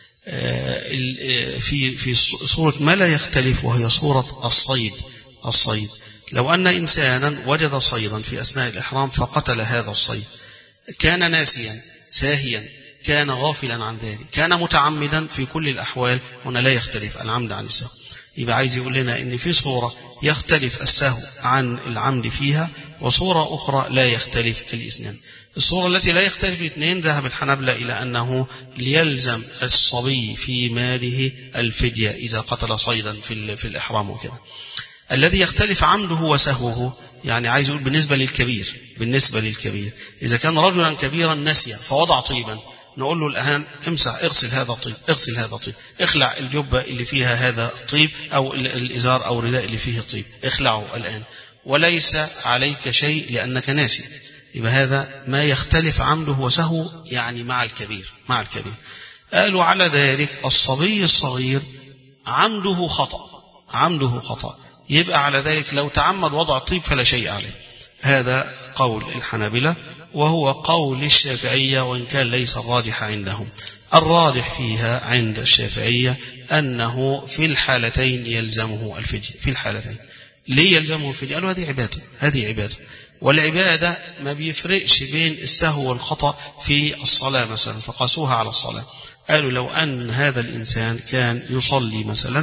في في صورة ما لا يختلف وهي صورة الصيد. الصيد لو أن إنسانا وجد صيدا في أثناء الإحرام فقتل هذا الصيد، كان ناسيا ساهيا، كان غافلا عن ذلك، كان متعمدا، في كل الأحوال هنا لا يختلف العمد عن السهو. يبقى عايز يقول لنا إن في صورة يختلف السهو عن العمد فيها، وصورة أخرى لا يختلف الاثنين. الصورة التي لا يختلف الاثنين ذهب الحنابلة إلى أنه ليلزم الصبي في ماله الفدية إذا قتل صيدا في, في الإحرام وكذا. الذي يختلف عمده وسهوه، يعني عايز يقول بالنسبة للكبير، بالنسبة للكبير إذا كان رجلا كبيرا نسي فوضع طيبا، نقول له الآن امسح اغسل هذا الطيب، اغسل هذا الطيب، اخلع الجبة اللي فيها هذا الطيب أو الإزار أو الرداء اللي فيه الطيب، اخلعه الآن، وليس عليك شيء لأنك ناسي. يبقى هذا ما يختلف عمده وسهو، يعني مع الكبير، مع الكبير. قالوا على ذلك الصبي الصغير عمده خطأ، عمده خطأ، يبقى على ذلك لو تعمد وضع الطيب فلا شيء عليه. هذا قول الحنابلة وهو قول الشافعية، وإن كان ليس الراجح عندهم. الراجح فيها عند الشافعية أنه في الحالتين يلزمه الفدية، في الحالتين. ليه يلزمه الفدية؟ قالوا هذه عبادة، هذه عبادة، والعبادة ما بيفرقش بين السهو والخطأ في الصلاة مثلا، فقاسوها على الصلاة. قالوا لو أن هذا الإنسان كان يصلي مثلا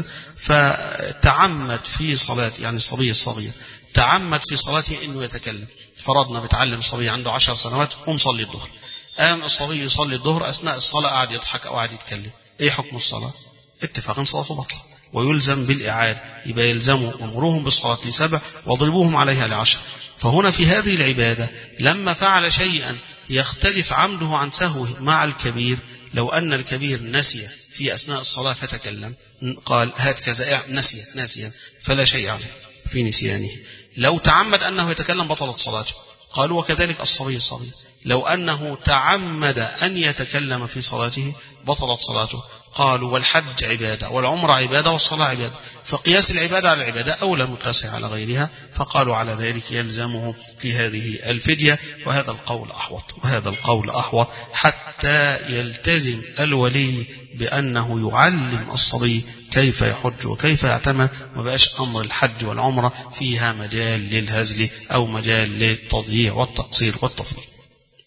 فتعمد في صلاة، يعني الصبي الصغير تعمد في صلاته أنه يتكلم، فرضنا بتعلم صبي عنده عشر سنوات ومصلي الظهر، قام الصبي يصلي الظهر أثناء الصلاة قاعد يضحك أو قاعد يتكلم، إيه حكم الصلاة؟ اتفاقا صلاته بطلة ويلزم بالإعادة، يبقى يلزموا أمرهم بالصلاة لسبع وضربوهم عليها لعشر. فهنا في هذه العبادة لما فعل شيئا يختلف عمده عن سهوه مع الكبير، لو أن الكبير نسي في أثناء الصلاة فتكلم، قال هات كذا، نسي ناسيا فلا شيء عليه في نسيانه. لو تعمد أنه يتكلم بطلت صلاته. قالوا وكذلك الصبي الصغير لو أنه تعمد أن يتكلم في صلاته بطلت صلاته. قالوا والحج عبادة والعمرة عبادة والصلاة عبادة، فقياس العبادة على العبادة أولى من قياسها على غيرها، فقالوا على ذلك يلزمه في هذه الفدية. وهذا القول أحوط، وهذا القول أحوط حتى يلتزم الولي بأنه يعلم الصبي كيف يحج وكيف يعتمر، وبقاش أمر الحج والعمرة فيها مجال للهزل أو مجال للتضييع والتقصير والتفريط.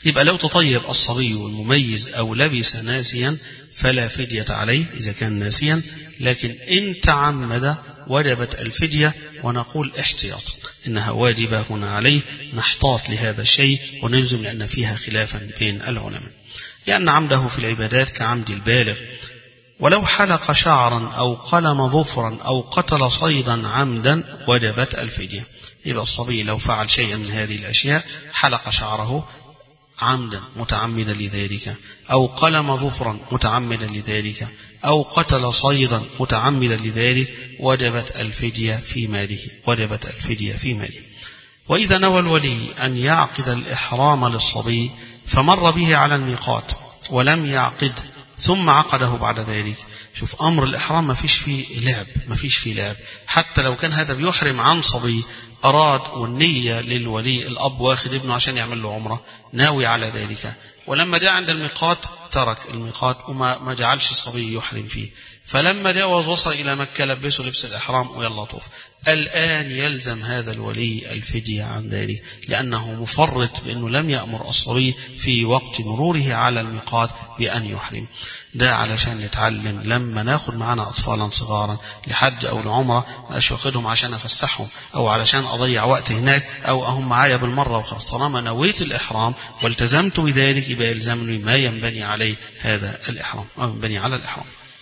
يبقى لو تطيب الصبي المميز أو لبس ناسيا فلا فدية عليه إذا كان ناسيا، لكن إن تعمد وجبت الفدية، ونقول احتياطا إنها واجبة هنا عليه، نحتاط لهذا الشيء ونلزم لأن فيها خلافا بين العلماء، لأن عمده في العبادات كعمد البالغ. ولو حلق شعرا أو قلم ظفرا أو قتل صيدا عمدا وجبت الفدية. يبقى الصبي لو فعل شيئا من هذه الأشياء، حلق شعره عمدا متعمدا لذلك، أو قلم ظفرا متعمدا لذلك، أو قتل صيدا متعمدا لذلك، وجبت الفدية في ماله وجبت الفدية في ماله. وإذا نوى الولي أن يعقد الإحرام للصبي فمر به على الميقات ولم يعقد ثم عقده بعد ذلك، شوف أمر الإحرام ما فيش فيه لعب، ما فيش فيه لعب، حتى لو كان هذا بيحرم عن صبي، أراد والنية للولي، الأب واخد ابنه عشان يعمل له عمرة ناوي على ذلك، ولما جاء عند الميقات ترك الميقات وما ما جعلش الصبي يحرم فيه، فلما جاوز وصل إلى مكة لبسه لبس الإحرام ويلا طوف. الآن يلزم هذا الولي الفدية عن ذلك، لأنه مفرط بأنه لم يأمر الصبي في وقت مروره على الميقات بأن يحرم. ده علشان نتعلم لما ناخد معنا أطفالا صغارا لحج أو لعمرة، مش واخدهم عشان أفسحهم أو علشان أضيع وقت هناك أو أهم معايا بالمرة وخلاص، طالما نويت الإحرام والتزمت بذلك يبقى يلزمني ما ينبني عليه هذا الإحرام أو ينبني على الإحرام.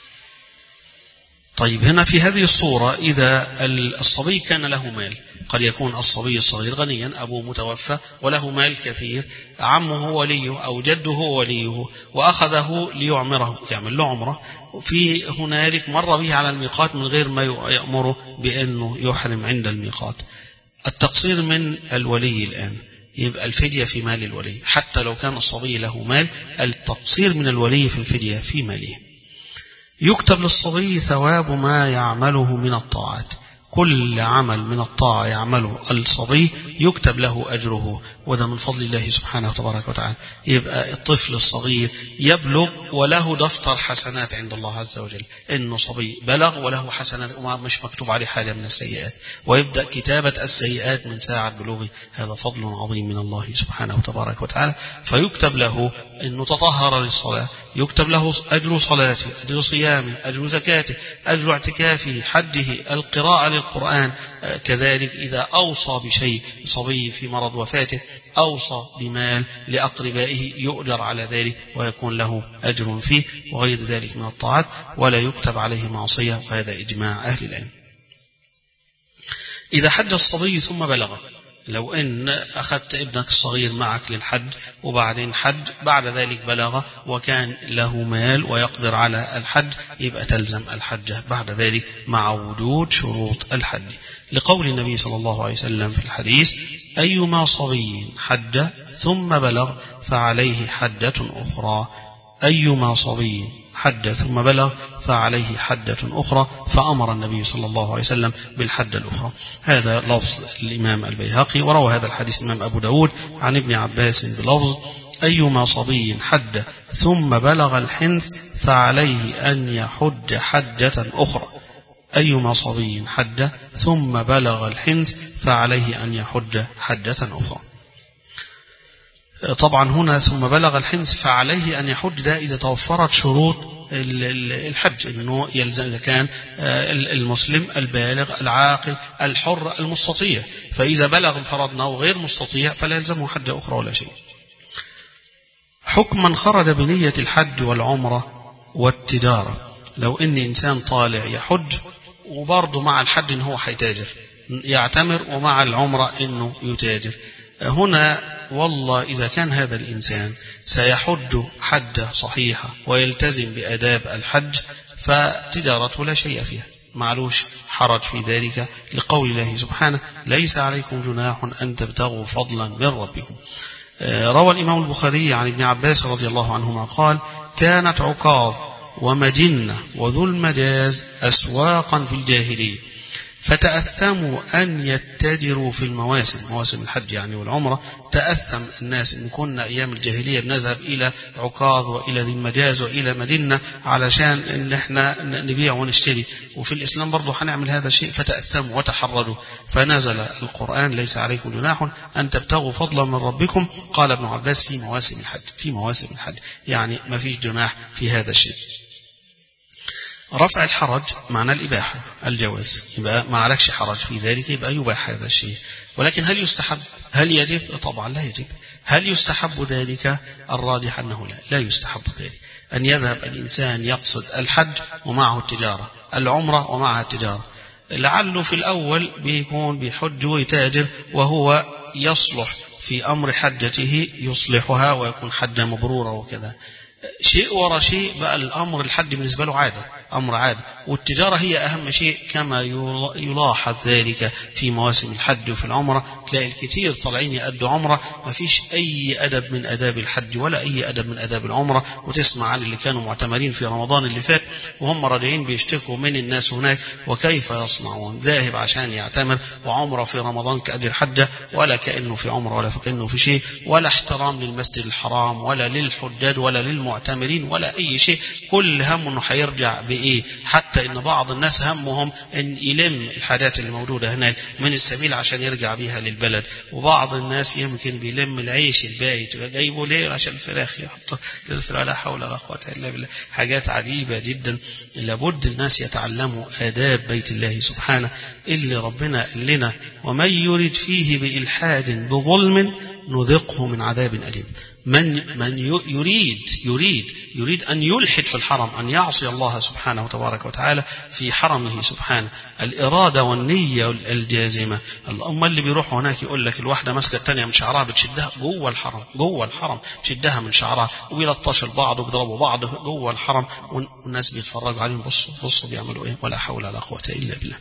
طيب هنا في هذه الصورة إذا الصبي كان له مال، قد يكون الصبي الصغير غنيا أبوه متوفى وله مال كثير، عمه وليه أو جده وليه وأخذه ليعمره يعمل له عمره، في هنالك مر به على الميقات من غير ما يأمره بأنه يحرم عند الميقات. التقصير من الولي الآن، يبقى الفدية في مال الولي، حتى لو كان الصبي له مال التقصير من الولي في الفدية في ماله. يكتب للصبي ثواب ما يعمله من الطاعات، كل عمل من الطاعة يعمله الصبي يكتب له أجره، وده من فضل الله سبحانه وتبارك وتعالى. يبقى الطفل الصغير يبلغ وله دفتر حسنات عند الله عز وجل، إنه صبي بلغ وله حسنات ومش مكتوب عليه حاجة من السيئات، ويبدأ كتابة السيئات من ساعة بلوغه، هذا فضل عظيم من الله سبحانه وتبارك وتعالى. فيكتب له إنه تطهر للصلاة، يكتب له أجر صلاته، أجر صيامه، أجر زكاته، أجر اعتكافه، حجه، القراءة للقرآن. كذلك إذا أوصى بشيء صبي في مرض وفاته، أوصى بمال لأقربائه يؤجر على ذلك ويكون له أجر فيه، وغير ذلك من الطاعات، ولا يكتب عليه معصية، وهذا إجماع أهل العلم. إذا حج الصبي ثم بلغ، لو إن أخذت ابنك الصغير معك للحج وبعدين حج، بعد ذلك بلغ وكان له مال ويقدر على الحج، يبقى تلزم الحجة بعد ذلك مع وجود شروط الحج، لقول النبي صلى الله عليه وسلم في الحديث: أيما صبي حج ثم بلغ فعليه حجة أخرى، أيما صبي حج ثم بلغ فعليه حجة أخرى، فأمر النبي صلى الله عليه وسلم بالحجة الأخرى. هذا لفظ الإمام البيهقي، وروى هذا الحديث الإمام أبو داود عن ابن عباس بلفظ: أيما صبي حج ثم بلغ الحنس فعليه أن يحج حجة أخرى، أيما صبي حج ثم بلغ الحنس فعليه أن يحج حجة أخرى. طبعا هنا ثم بلغ الحنس فعليه أن يحج، ده إذا توفرت شروط الحج، إنه يلزم إذا كان المسلم البالغ العاقل الحر المستطيع، فإذا بلغ فرضنا وغير مستطيع فلا يلزمه حجة أخرى ولا شيء. حكم من خرج بنية الحج والعمرة والتجارة، لو إن إنسان طالع يحج وبرضه مع الحج إنه هو حيتاجر، يعتمر ومع العمرة إنه يتاجر، هنا والله إذا كان هذا الإنسان سيحج حجة صحيحة ويلتزم بآداب الحج فتجارته لا شيء فيها، معلوش حرج في ذلك، لقول الله سبحانه: ليس عليكم جناح أن تبتغوا فضلا من ربكم. روى الإمام البخاري عن ابن عباس رضي الله عنهما قال: كانت عكاظ ومجنة وذو المجاز أسواقا في الجاهلية، فتأثموا أن يتجروا في المواسم، مواسم الحج يعني والعمرة. تأثم الناس إن كنا أيام الجاهلية بنذهب إلى عكاظ وإلى ذي المجاز وإلى مدينة علشان إن إحنا نبيع ونشتري، وفي الإسلام برضو هنعمل هذا الشيء. فتأثموا وتحرروا، فنزل القرآن ليس عليكم جناح أن تبتغوا فضلا من ربكم. قال ابن عباس في مواسم الحج، في مواسم الحج يعني ما فيش جناح في هذا الشيء. رفع الحرج معنى الإباحة، الجواز، يبقى ما عليكش حرج في ذلك، يبقى يباح هذا الشيء. ولكن هل يستحب؟ هل يجب؟ طبعا لا يجب. هل يستحب ذلك؟ الراجح أنه لا، لا يستحب ذلك. أن يذهب الإنسان يقصد الحج ومعه التجارة، العمرة ومعها التجارة. لعله في الأول بيكون بيحج ويتاجر وهو يصلح في أمر حجته يصلحها ويكون حجة مبرورة وكذا، شيء ورا شيء بقى الأمر الحج بالنسبة له عادة، أمر عادة. والتجارة هي أهم شيء كما يلاحظ ذلك في مواسم الحج وفي العمرة. تلاقي الكثير طالعين يأدوا عمرة ما فيش أي أدب من أداب الحج ولا أي أدب من أداب العمرة. وتسمع عن اللي كانوا معتمرين في رمضان اللي فات وهم راجعين بيشتكوا من الناس هناك وكيف يصنعون، ذاهب عشان يعتمر وعمرة في رمضان كأجر حجة ولا كأنه في عمرة ولا كأنه في شيء، ولا احترام للمسجد الحرام ولا للحجاج ولا للمعتمرين ولا أي شيء. كل هم أنه حيرجع بإيه، حتى إن بعض الناس همهم أن يلم الحاجات اللي موجودة هناك من السبيل عشان يرجع بيها للبلد. وبعض الناس يمكن بيلم العيش البايت جايبه ليه عشان الفراخ يحطه للفراخ، لا حول ولا قوة إلا بالله. حاجات عجيبة جدا. لابد الناس يتعلموا آداب بيت الله سبحانه اللي ربنا قال لنا ومن يريد فيه بإلحاد بظلم نذقه من عذاب أليم. من من يريد يريد يريد أن يلحد في الحرم، أن يعصي الله سبحانه وتبارك وتعالى في حرمه سبحانه، الإرادة والنية الجازمة. الأمة اللي بيروح هناك يقول لك الواحدة ماسكة الثانية من شعرها بتشدها جوه الحرم، جوه الحرم تشدها من شعرها وبيلطش البعض وبيضربوا بعض جوه الحرم والناس بيتفرجوا عليهم، بصوا بصوا بيعملوا إيه، ولا حول ولا قوة إلا بالله.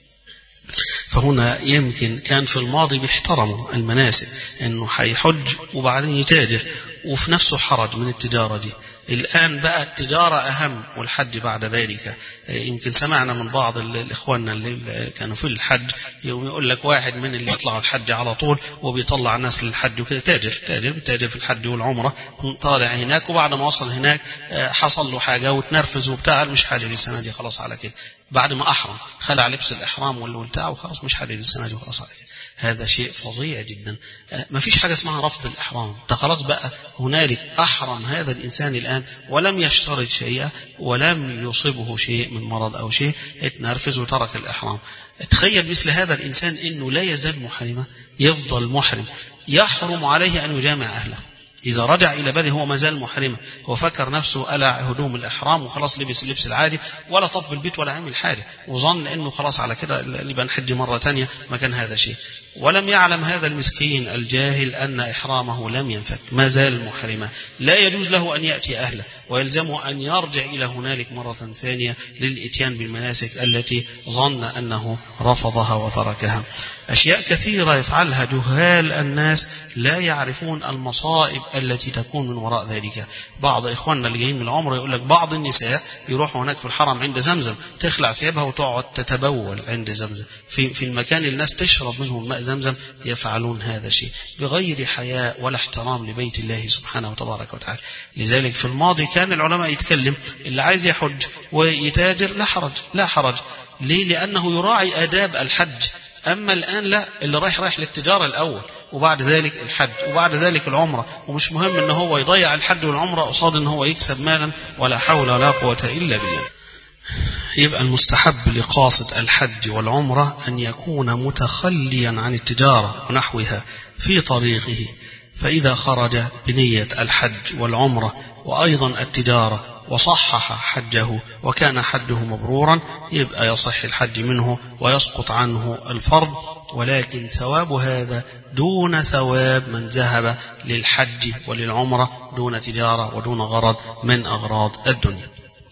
فهنا يمكن كان في الماضي بيحترموا المناسك انه هيحج وبعدين يتاجر وفي نفسه حرج من التجارة دي. الآن بقى التجارة أهم والحج بعد ذلك. يمكن سمعنا من بعض الإخواننا اللي كانوا في الحج يقول لك واحد من اللي يطلعوا الحج على طول وبيطلع الناس للحج وكده، تاجر تاجر تاجر في الحج والعمرة، طالع هناك وبعد ما وصل هناك حصل له حاجة وتنرفز وبتاع، مش حاجة السنة دي خلاص على كده، بعد ما أحرم خلع لبس الإحرام والبتاع وخلاص مش حاجة السنة دي وخلاص على كده. هذا شيء فظيع جدا. ما فيش حاجة اسمها رفض الإحرام، ده خلاص بقى هنالك أحرم هذا الإنسان الآن ولم يشترط شيئا ولم يصيبه شيء من مرض أو شيء، اتنرفز وترك الإحرام. تخيل مثل هذا الإنسان إنه لا يزال محرما، يفضل محرم، يحرم عليه أن يجامع أهله. إذا رجع إلى بلده هو ما زال محرما، هو فكر نفسه قلع هدوم الإحرام وخلاص لبس اللبس العادي ولا طف بالبيت ولا عمل حاجة، وظن إنه خلاص على كده اللي بنحج مرة تانية ما كان هذا شيء. ولم يعلم هذا المسكين الجاهل أن إحرامه لم ينفك، ما زال محرما، لا يجوز له أن يأتي أهله ويلزمه أن يرجع إلى هنالك مرة ثانية للإتيان بالمناسك التي ظن أنه رفضها وتركها. أشياء كثيرة يفعلها جهال الناس لا يعرفون المصائب التي تكون من وراء ذلك. بعض إخواننا اللي جايين من العمر يقول لك بعض النساء يروحوا هناك في الحرم عند زمزم تخلع ثيابها وتقعد تتبول عند زمزم في في المكان الناس تشرب منه الماء زمزم. يفعلون هذا الشيء بغير حياء ولا احترام لبيت الله سبحانه وتبارك وتعالى. لذلك في الماضي كان العلماء يتكلم اللي عايز يحج ويتاجر لا حرج، لا حرج. ليه؟ لأنه يراعي آداب الحج. أما الآن لا، اللي رايح رايح للتجارة الأول وبعد ذلك الحج وبعد ذلك العمرة، ومش مهم إن هو يضيع الحج والعمرة قصاد إن هو يكسب مالا، ولا حول ولا قوة إلا بالله. يبقى المستحب لقاصد الحج والعمرة أن يكون متخليا عن التجارة ونحوها في طريقه، فإذا خرج بنية الحج والعمرة وأيضا التجارة وصحح حجه وكان حجه مبرورا يبقى يصح الحج منه ويسقط عنه الفرض، ولكن ثواب هذا دون ثواب من ذهب للحج وللعمرة دون تجارة ودون غرض من أغراض الدنيا.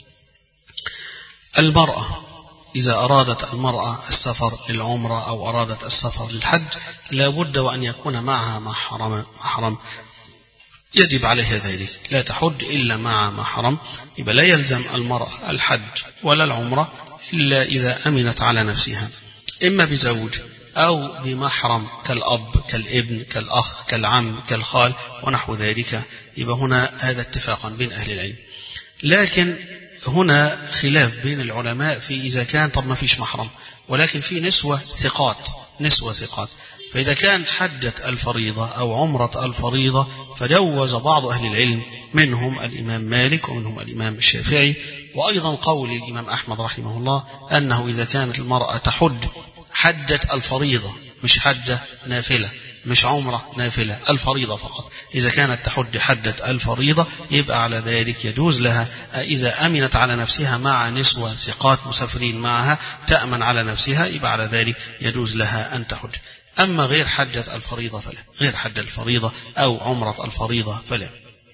المرأة إذا أرادت المرأة السفر للعمرة أو أرادت السفر للحج لا بد وأن يكون معها محرم, محرم يجب عليها ذلك، لا تحج إلا مع محرم. يبقى لا يلزم المرأة الحج ولا العمرة إلا إذا أمنت على نفسها. إما بزوج أو بمحرم كالأب كالابن كالأخ كالعم كالخال ونحو ذلك، يبقى هنا هذا اتفاقا بين أهل العلم. لكن هنا خلاف بين العلماء في إذا كان طب ما فيش محرم ولكن في نسوة ثقات نسوة ثقات فإذا كان حجة الفريضة أو عمرة الفريضة فجوز بعض أهل العلم منهم الإمام مالك ومنهم الإمام الشافعي، وأيضا قول الإمام أحمد رحمه الله أنه إذا كانت المرأة تحج حجة الفريضة مش حجة نافلة مش عمرة نافلة الفريضة فقط، إذا كانت تحج حجة الفريضة يبقى على ذلك يجوز لها إذا أمنت على نفسها مع نسوة ثقات مسافرين معها تأمن على نفسها يبقى على ذلك يجوز لها أن تحج. أما غير حجة الفريضة فلا، غير حجة الفريضة أو عمرة الفريضة فلا.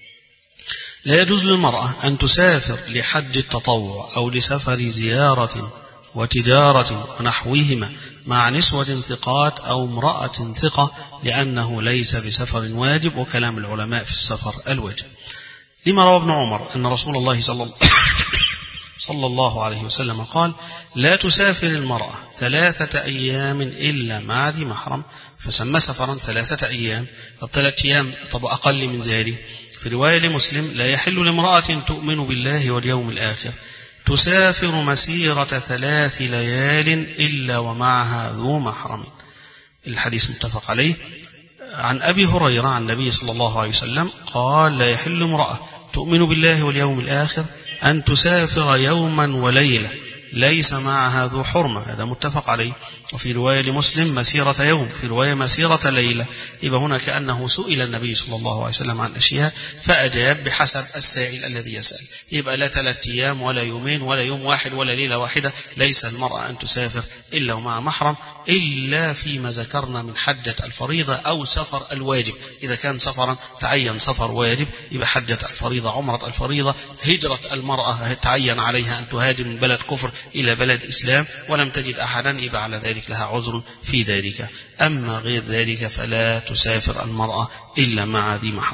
لا يجوز للمرأة أن تسافر لحج التطوع أو لسفر زيارة وتجارة ونحوهما مع نسوة ثقات أو امرأة ثقة لأنه ليس بسفر واجب، وكلام العلماء في السفر الواجب. لما روى ابن عمر أن رسول الله صلى الله صلى الله عليه وسلم قال: لا تسافر المرأة ثلاثة أيام إلا مع ذي محرم، فسمى سفرا ثلاثة أيام. طب ثلاثة أيام طب أقل من ذلك. في رواية لمسلم: لا يحل لامرأة تؤمن بالله واليوم الآخر تسافر مسيرة ثلاث ليال إلا ومعها ذو محرم. الحديث متفق عليه. عن أبي هريرة عن النبي صلى الله عليه وسلم قال: لا يحل امرأة تؤمن بالله واليوم الآخر أن تسافر يوما وليلة ليس معها ذو حرمة. هذا متفق عليه. وفي رواية لمسلم: مسيرة يوم، في رواية مسيرة ليلة. يبقى هنا كأنه سئل النبي صلى الله عليه وسلم عن أشياء فأجاب بحسب السائل الذي يسأل. يبقى لا ثلاثة أيام ولا يومين ولا يوم واحد ولا ليلة واحدة. ليس المرأة أن تسافر إلا ومع محرم إلا فيما ذكرنا من حجة الفريضة أو سفر الواجب. إذا كان سفرا تعين سفر واجب يبقى حجة الفريضة عمرة الفريضة. هجرة المرأة تعين عليها أن تهاجر من بلد كفر إلى بلد إسلام ولم تجد أحدا يبقى على ذلك لها عذر في ذلك. أما غير ذلك فلا تسافر المرأة إلا مع ذي محرم.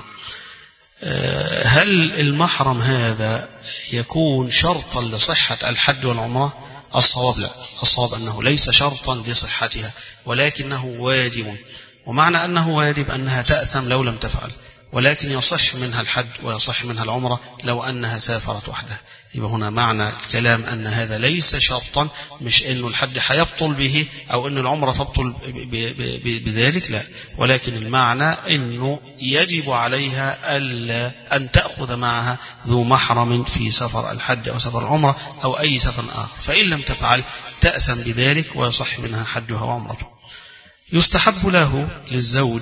هل المحرم هذا يكون شرطا لصحة الحج والعمرة؟ الصواب لا، الصواب أنه ليس شرطا لصحتها ولكنه واجب، ومعنى أنه واجب أنها تأثم لو لم تفعل، ولكن يصح منها الحج ويصح منها العمرة لو أنها سافرت وحدها. يبقى هنا معنى الكلام أن هذا ليس شرطا، مش أنه الحج حيبطل به أو أن العمرة تبطل بذلك، لا، ولكن المعنى أنه يجب عليها أن تأخذ معها ذو محرم في سفر الحج أو سفر العمرة أو أي سفر آخر، فإن لم تفعل تأثم بذلك ويصح منها حجها وعمرته. يستحب له للزوج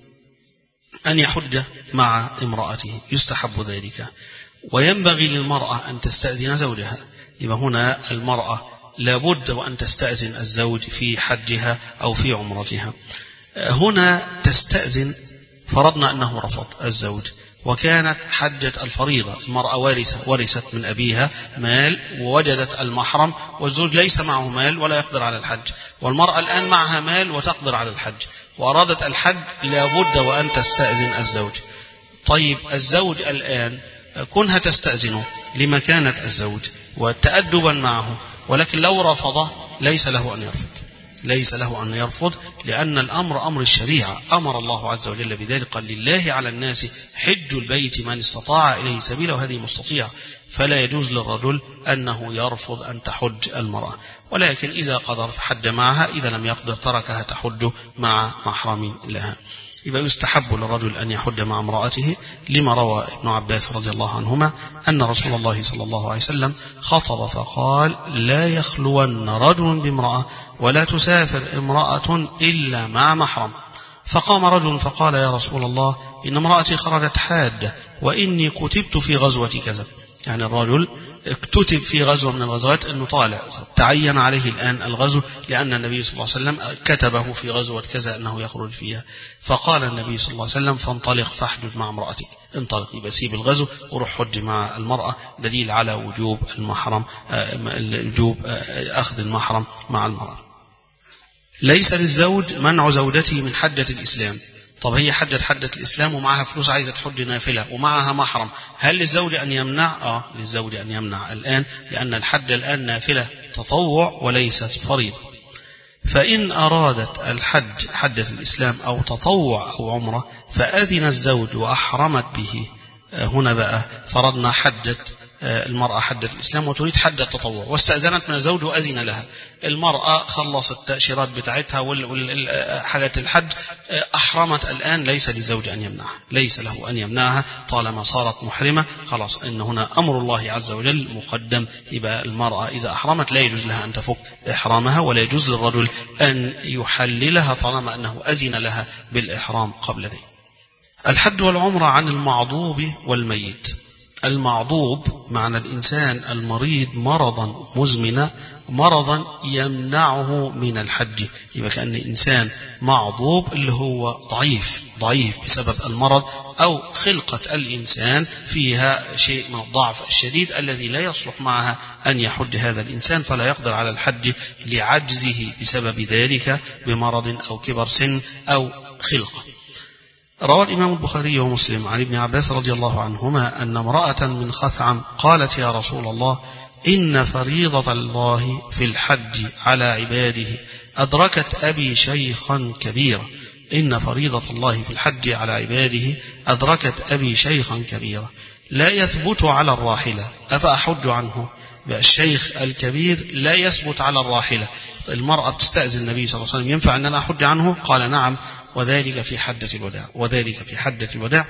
أن يحج مع امرأته، يستحب ذلك، وينبغي للمرأة أن تستأذن زوجها. يبقى هنا المرأة لابد وأن تستأذن الزوج في حجها أو في عمرتها. هنا تستأذن، فرضنا أنه رفض الزوج وكانت حجة الفريضة، المرأة وارثة ورثت من أبيها مال ووجدت المحرم والزوج ليس معه مال ولا يقدر على الحج، والمرأة الآن معها مال وتقدر على الحج وأرادت الحج، لابد وأن تستأذن الزوج. طيب الزوج الآن كونها تستأذنه لمكانة الزوج وتأدبا معه، ولكن لو رفض ليس له أن يرفض، ليس له أن يرفض لأن الأمر أمر الشريعة، أمر الله عز وجل بذلك، قال: لله على الناس حج البيت من استطاع إليه سبيلا، وهذه مستطيع، فلا يجوز للرجل أنه يرفض أن تحج المرأة، ولكن إذا قدر فحج معها، إذا لم يقدر تركها تحج مع محرم لها. يبقى يستحب للرجل أن يحج مع امرأته، لما روى ابن عباس رضي الله عنهما أن رسول الله صلى الله عليه وسلم خطب فقال: لا يخلون رجل بامرأة ولا تسافر امرأة إلا مع محرم. فقام رجل فقال: يا رسول الله، إن امرأتي خرجت حاجة وإني كتبت في غزوة كذا. يعني الرجل اكتتب في غزوة من الغزوات أنه طالع، تعين عليه الآن الغزو لأن النبي صلى الله عليه وسلم كتبه في غزوة كذا أنه يخرج فيها. فقال النبي صلى الله عليه وسلم: فانطلق فاحجج مع امرأتك. انطلق، يبقى سيب الغزو وروح حج مع المرأة، دليل على وجوب المحرم، وجوب أخذ المحرم مع المرأة. ليس للزوج منع زوجته من حجة الإسلام. طب هي حجت حجة الإسلام ومعها فلوس عايزة تحج نافلة ومعها محرم، هل للزوج أن يمنع؟ آه للزوج أن يمنع الآن، لأن الحج الآن نافلة تطوع وليست فريضة. فإن أرادت الحج حجة الإسلام أو تطوع أو عمرة فأذن الزوج وأحرمت به. هنا بقى فرضنا حجة المرأة حجة الإسلام وتريد حجة التطوع واستأذنت من الزوج وأذن لها. المرأة خلصت التأشيرات بتاعتها وحاجات الحج، أحرمت الآن، ليس للزوج أن يمنعها، ليس له أن يمنعها طالما صارت محرمة. خلاص إن هنا أمر الله عز وجل مقدم. يبقى المرأة إذا أحرمت لا يجوز لها أن تفك إحرامها، ولا يجوز للرجل أن يحللها طالما أنه أذن لها بالإحرام قبل ذلك. الحج والعمرة عن المعضوب والميت. المعضوب معنى الإنسان المريض مرضا مزمنا، مرضا يمنعه من الحج. يبقى كأن إنسان معضوب اللي هو ضعيف ضعيف بسبب المرض، أو خلقة الإنسان فيها شيء من الضعف الشديد الذي لا يصلح معها أن يحج هذا الإنسان، فلا يقدر على الحج لعجزه بسبب ذلك بمرض أو كبر سن أو خلقة. روى الإمام البخاري ومسلم عن ابن عباس رضي الله عنهما أن امرأة من خثعم قالت: يا رسول الله، إن فريضة الله في الحج على عباده أدركت أبي شيخا كبيرا. إن فريضة الله في الحج على عباده أدركت أبي شيخا كبيرا لا يثبت على الراحلة أفأحج عنه؟ الشيخ الكبير لا يثبت على الراحلة. المرأة تستأذن النبي صلى الله عليه وسلم: ينفع أن أنا أحج عنه؟ قال: نعم، وذلك في حجة الوداع. وذلك في حجة الوداع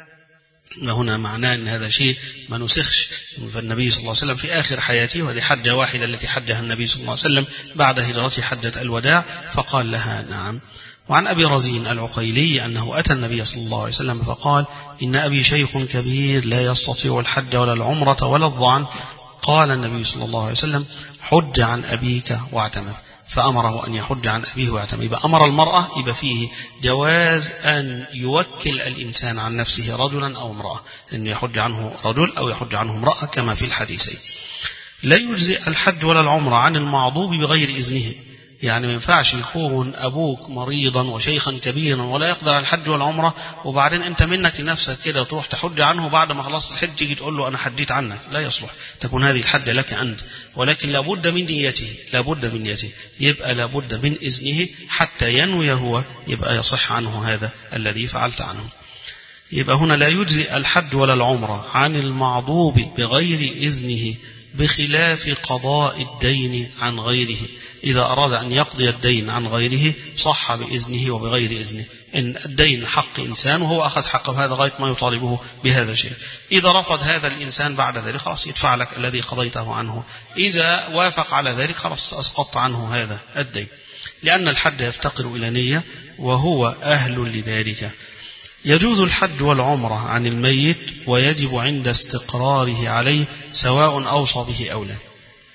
هنا معناه أن هذا شيء ما نسخش. فالنبي صلى الله عليه وسلم في آخر حياته، وهذه حجة واحدة التي حجها النبي صلى الله عليه وسلم بعد هجرته، حجة الوداع، فقال لها نعم. وعن أبي رزين العقيلي أنه أتى النبي صلى الله عليه وسلم فقال: إن أبي شيخ كبير لا يستطيع الحج ولا العمرة ولا الظعن. قال النبي صلى الله عليه وسلم: حج عن أبيك واعتمر. فأمره أن يحج عن أبيه واعتمر. يبقى أمر المرأة، يبقى فيه جواز أن يوكل الإنسان عن نفسه رجلا أو امرأة، أن يحج عنه رجل أو يحج عنه امرأة كما في الحديثين. لا يجزئ الحج ولا العمرة عن المعضوب بغير إذنه. يعني ما ينفعش يكون أبوك مريضا وشيخا كبيرا ولا يقدر على الحج والعمرة، وبعدين أنت منك لنفسك كده تروح تحج عنه، وبعد ما خلصت الحج تيجي تقول له أنا حجيت عنك. لا يصلح تكون هذه الحجة لك أنت، ولكن لابد من نيته، لابد من نيته، يبقى لابد من إذنه حتى ينوي هو، يبقى يصح عنه هذا الذي فعلت عنه. يبقى هنا لا يجزئ الحج ولا العمرة عن المعضوب بغير إذنه، بخلاف قضاء الدين عن غيره. إذا أراد أن يقضي الدين عن غيره صح بإذنه وبغير إذنه. إن الدين حق إنسان وهو أخذ حقه، هذا غاية ما يطالبه بهذا الشيء. إذا رفض هذا الإنسان بعد ذلك خلاص يدفع لك الذي قضيته عنه. إذا وافق على ذلك خلاص أسقطت عنه هذا الدين، لأن الحج يفتقر إلى نية وهو أهل لذلك. يجوز الحج والعمرة عن الميت ويجب عند استقراره عليه سواء أوصى به أو لا.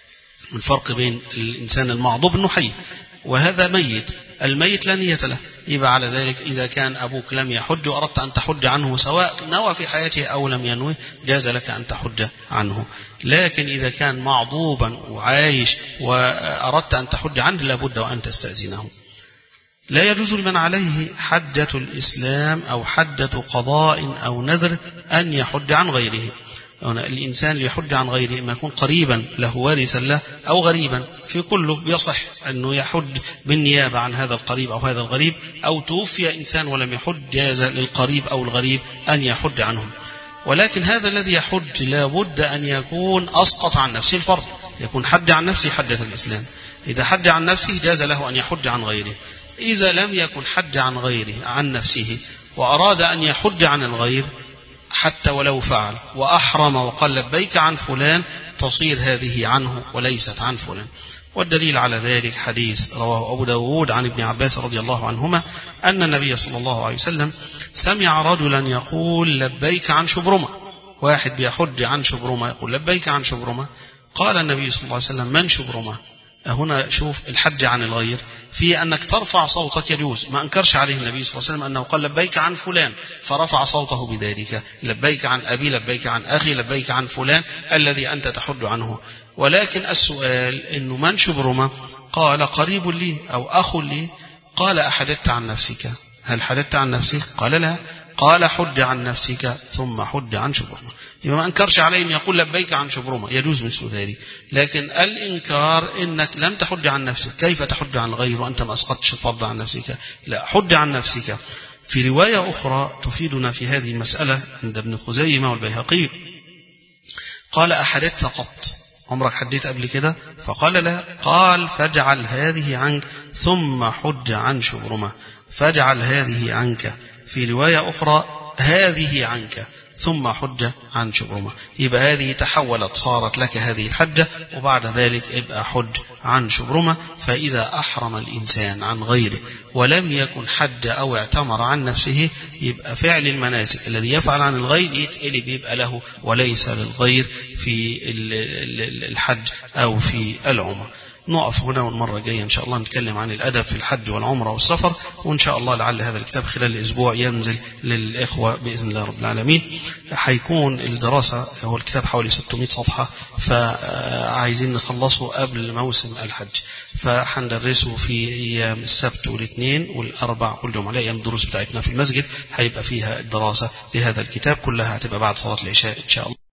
الفرق بين الإنسان المعضوب أنه حي وهذا ميت. الميت لا نية له، يبقى على ذلك إذا كان أبوك لم يحج وأردت أن تحج عنه سواء نوى في حياته أو لم ينوي جاز لك أن تحج عنه. لكن إذا كان معضوبا وعايش وأردت أن تحج عنه لابد وأن تستأذنه. لا يجوز لمن عليه حجة الإسلام أو حجة قضاء أو نذر أن يحج عن غيره. الإنسان اللي يحج عن غيره ما يكون قريبا له وارثا له أو غريبا، في كله يصح أنه يحج بالنيابة عن هذا القريب أو هذا الغريب، أو توفي إنسان ولم يحج جاز للقريب أو الغريب أن يحج عنهم. ولكن هذا الذي يحج لا بد أن يكون أسقط عن نفسه الفرض، يكون حج عن نفسه حجة الإسلام. إذا حج عن نفسه جاز له أن يحج عن غيره. إذا لم يكن حج عن غيره عن نفسه وأراد أن يحج عن الغير حتى ولو فعل وأحرم وقال لبيك عن فلان، تصير هذه عنه وليست عن فلان. والدليل على ذلك حديث رواه أبو داود عن ابن عباس رضي الله عنهما أن النبي صلى الله عليه وسلم سمع رجلا يقول لبيك عن شبرمة. واحد بيحج عن شبرمة يقول لبيك عن شبرمة. قال النبي صلى الله عليه وسلم من شبرمة؟ هنا شوف الحج عن الغير في أنك ترفع صوتك يجوز. ما أنكرش عليه النبي صلى الله عليه وسلم أنه قال لبيك عن فلان فرفع صوته بذلك، لبيك عن أبي، لبيك عن أخي، لبيك عن فلان الذي أنت تحج عنه. ولكن السؤال إنه من شبرمة؟ قال قريب لي أو أخ لي. قال أحدثت عن نفسك؟ هل حدثت عن نفسك؟ قال لا. قال حج عن نفسك ثم حج عن شبرمة. يبقى ما أنكرش عليه أن يقول لبيك عن شبرمة، يجوز مثل ذلك. لكن الإنكار إنك لم تحج عن نفسك، كيف تحج عن غير وأنت ما أسقطتش الفرض عن نفسك؟ لا، حج عن نفسك. في رواية أخرى تفيدنا في هذه المسألة عند ابن خزيمة والبيهقي، قال أحدثت قط؟ عمرك حديت قبل كده؟ فقال لا. قال فاجعل هذه عنك ثم حج عن شبرمة. فاجعل هذه عنك. في رواية أخرى هذه عنك ثم حج عن شبرمة. يبقى هذه تحولت، صارت لك هذه الحجة، وبعد ذلك ابقى حج عن شبرمة. فإذا أحرم الإنسان عن غيره ولم يكن حج أو اعتمر عن نفسه، يبقى فعل المناسك الذي يفعل عن الغير يتقلب يبقى له وليس للغير في الحج أو في العمر. نقف هنا، والمرة الجاية إن شاء الله نتكلم عن الأدب في الحج والعمرة والسفر، وإن شاء الله لعل هذا الكتاب خلال الأسبوع ينزل للإخوة بإذن الله رب العالمين. حيكون الدراسة، هو الكتاب حوالي ستمائة صفحة، فعايزين نخلصه قبل موسم الحج، فحندرسه في أيام السبت والاثنين والأربع والجمعة، أيام الدروس بتاعتنا في المسجد هيبقى فيها الدراسة لهذا الكتاب كلها، هتبقى بعد صلاة العشاء إن شاء الله.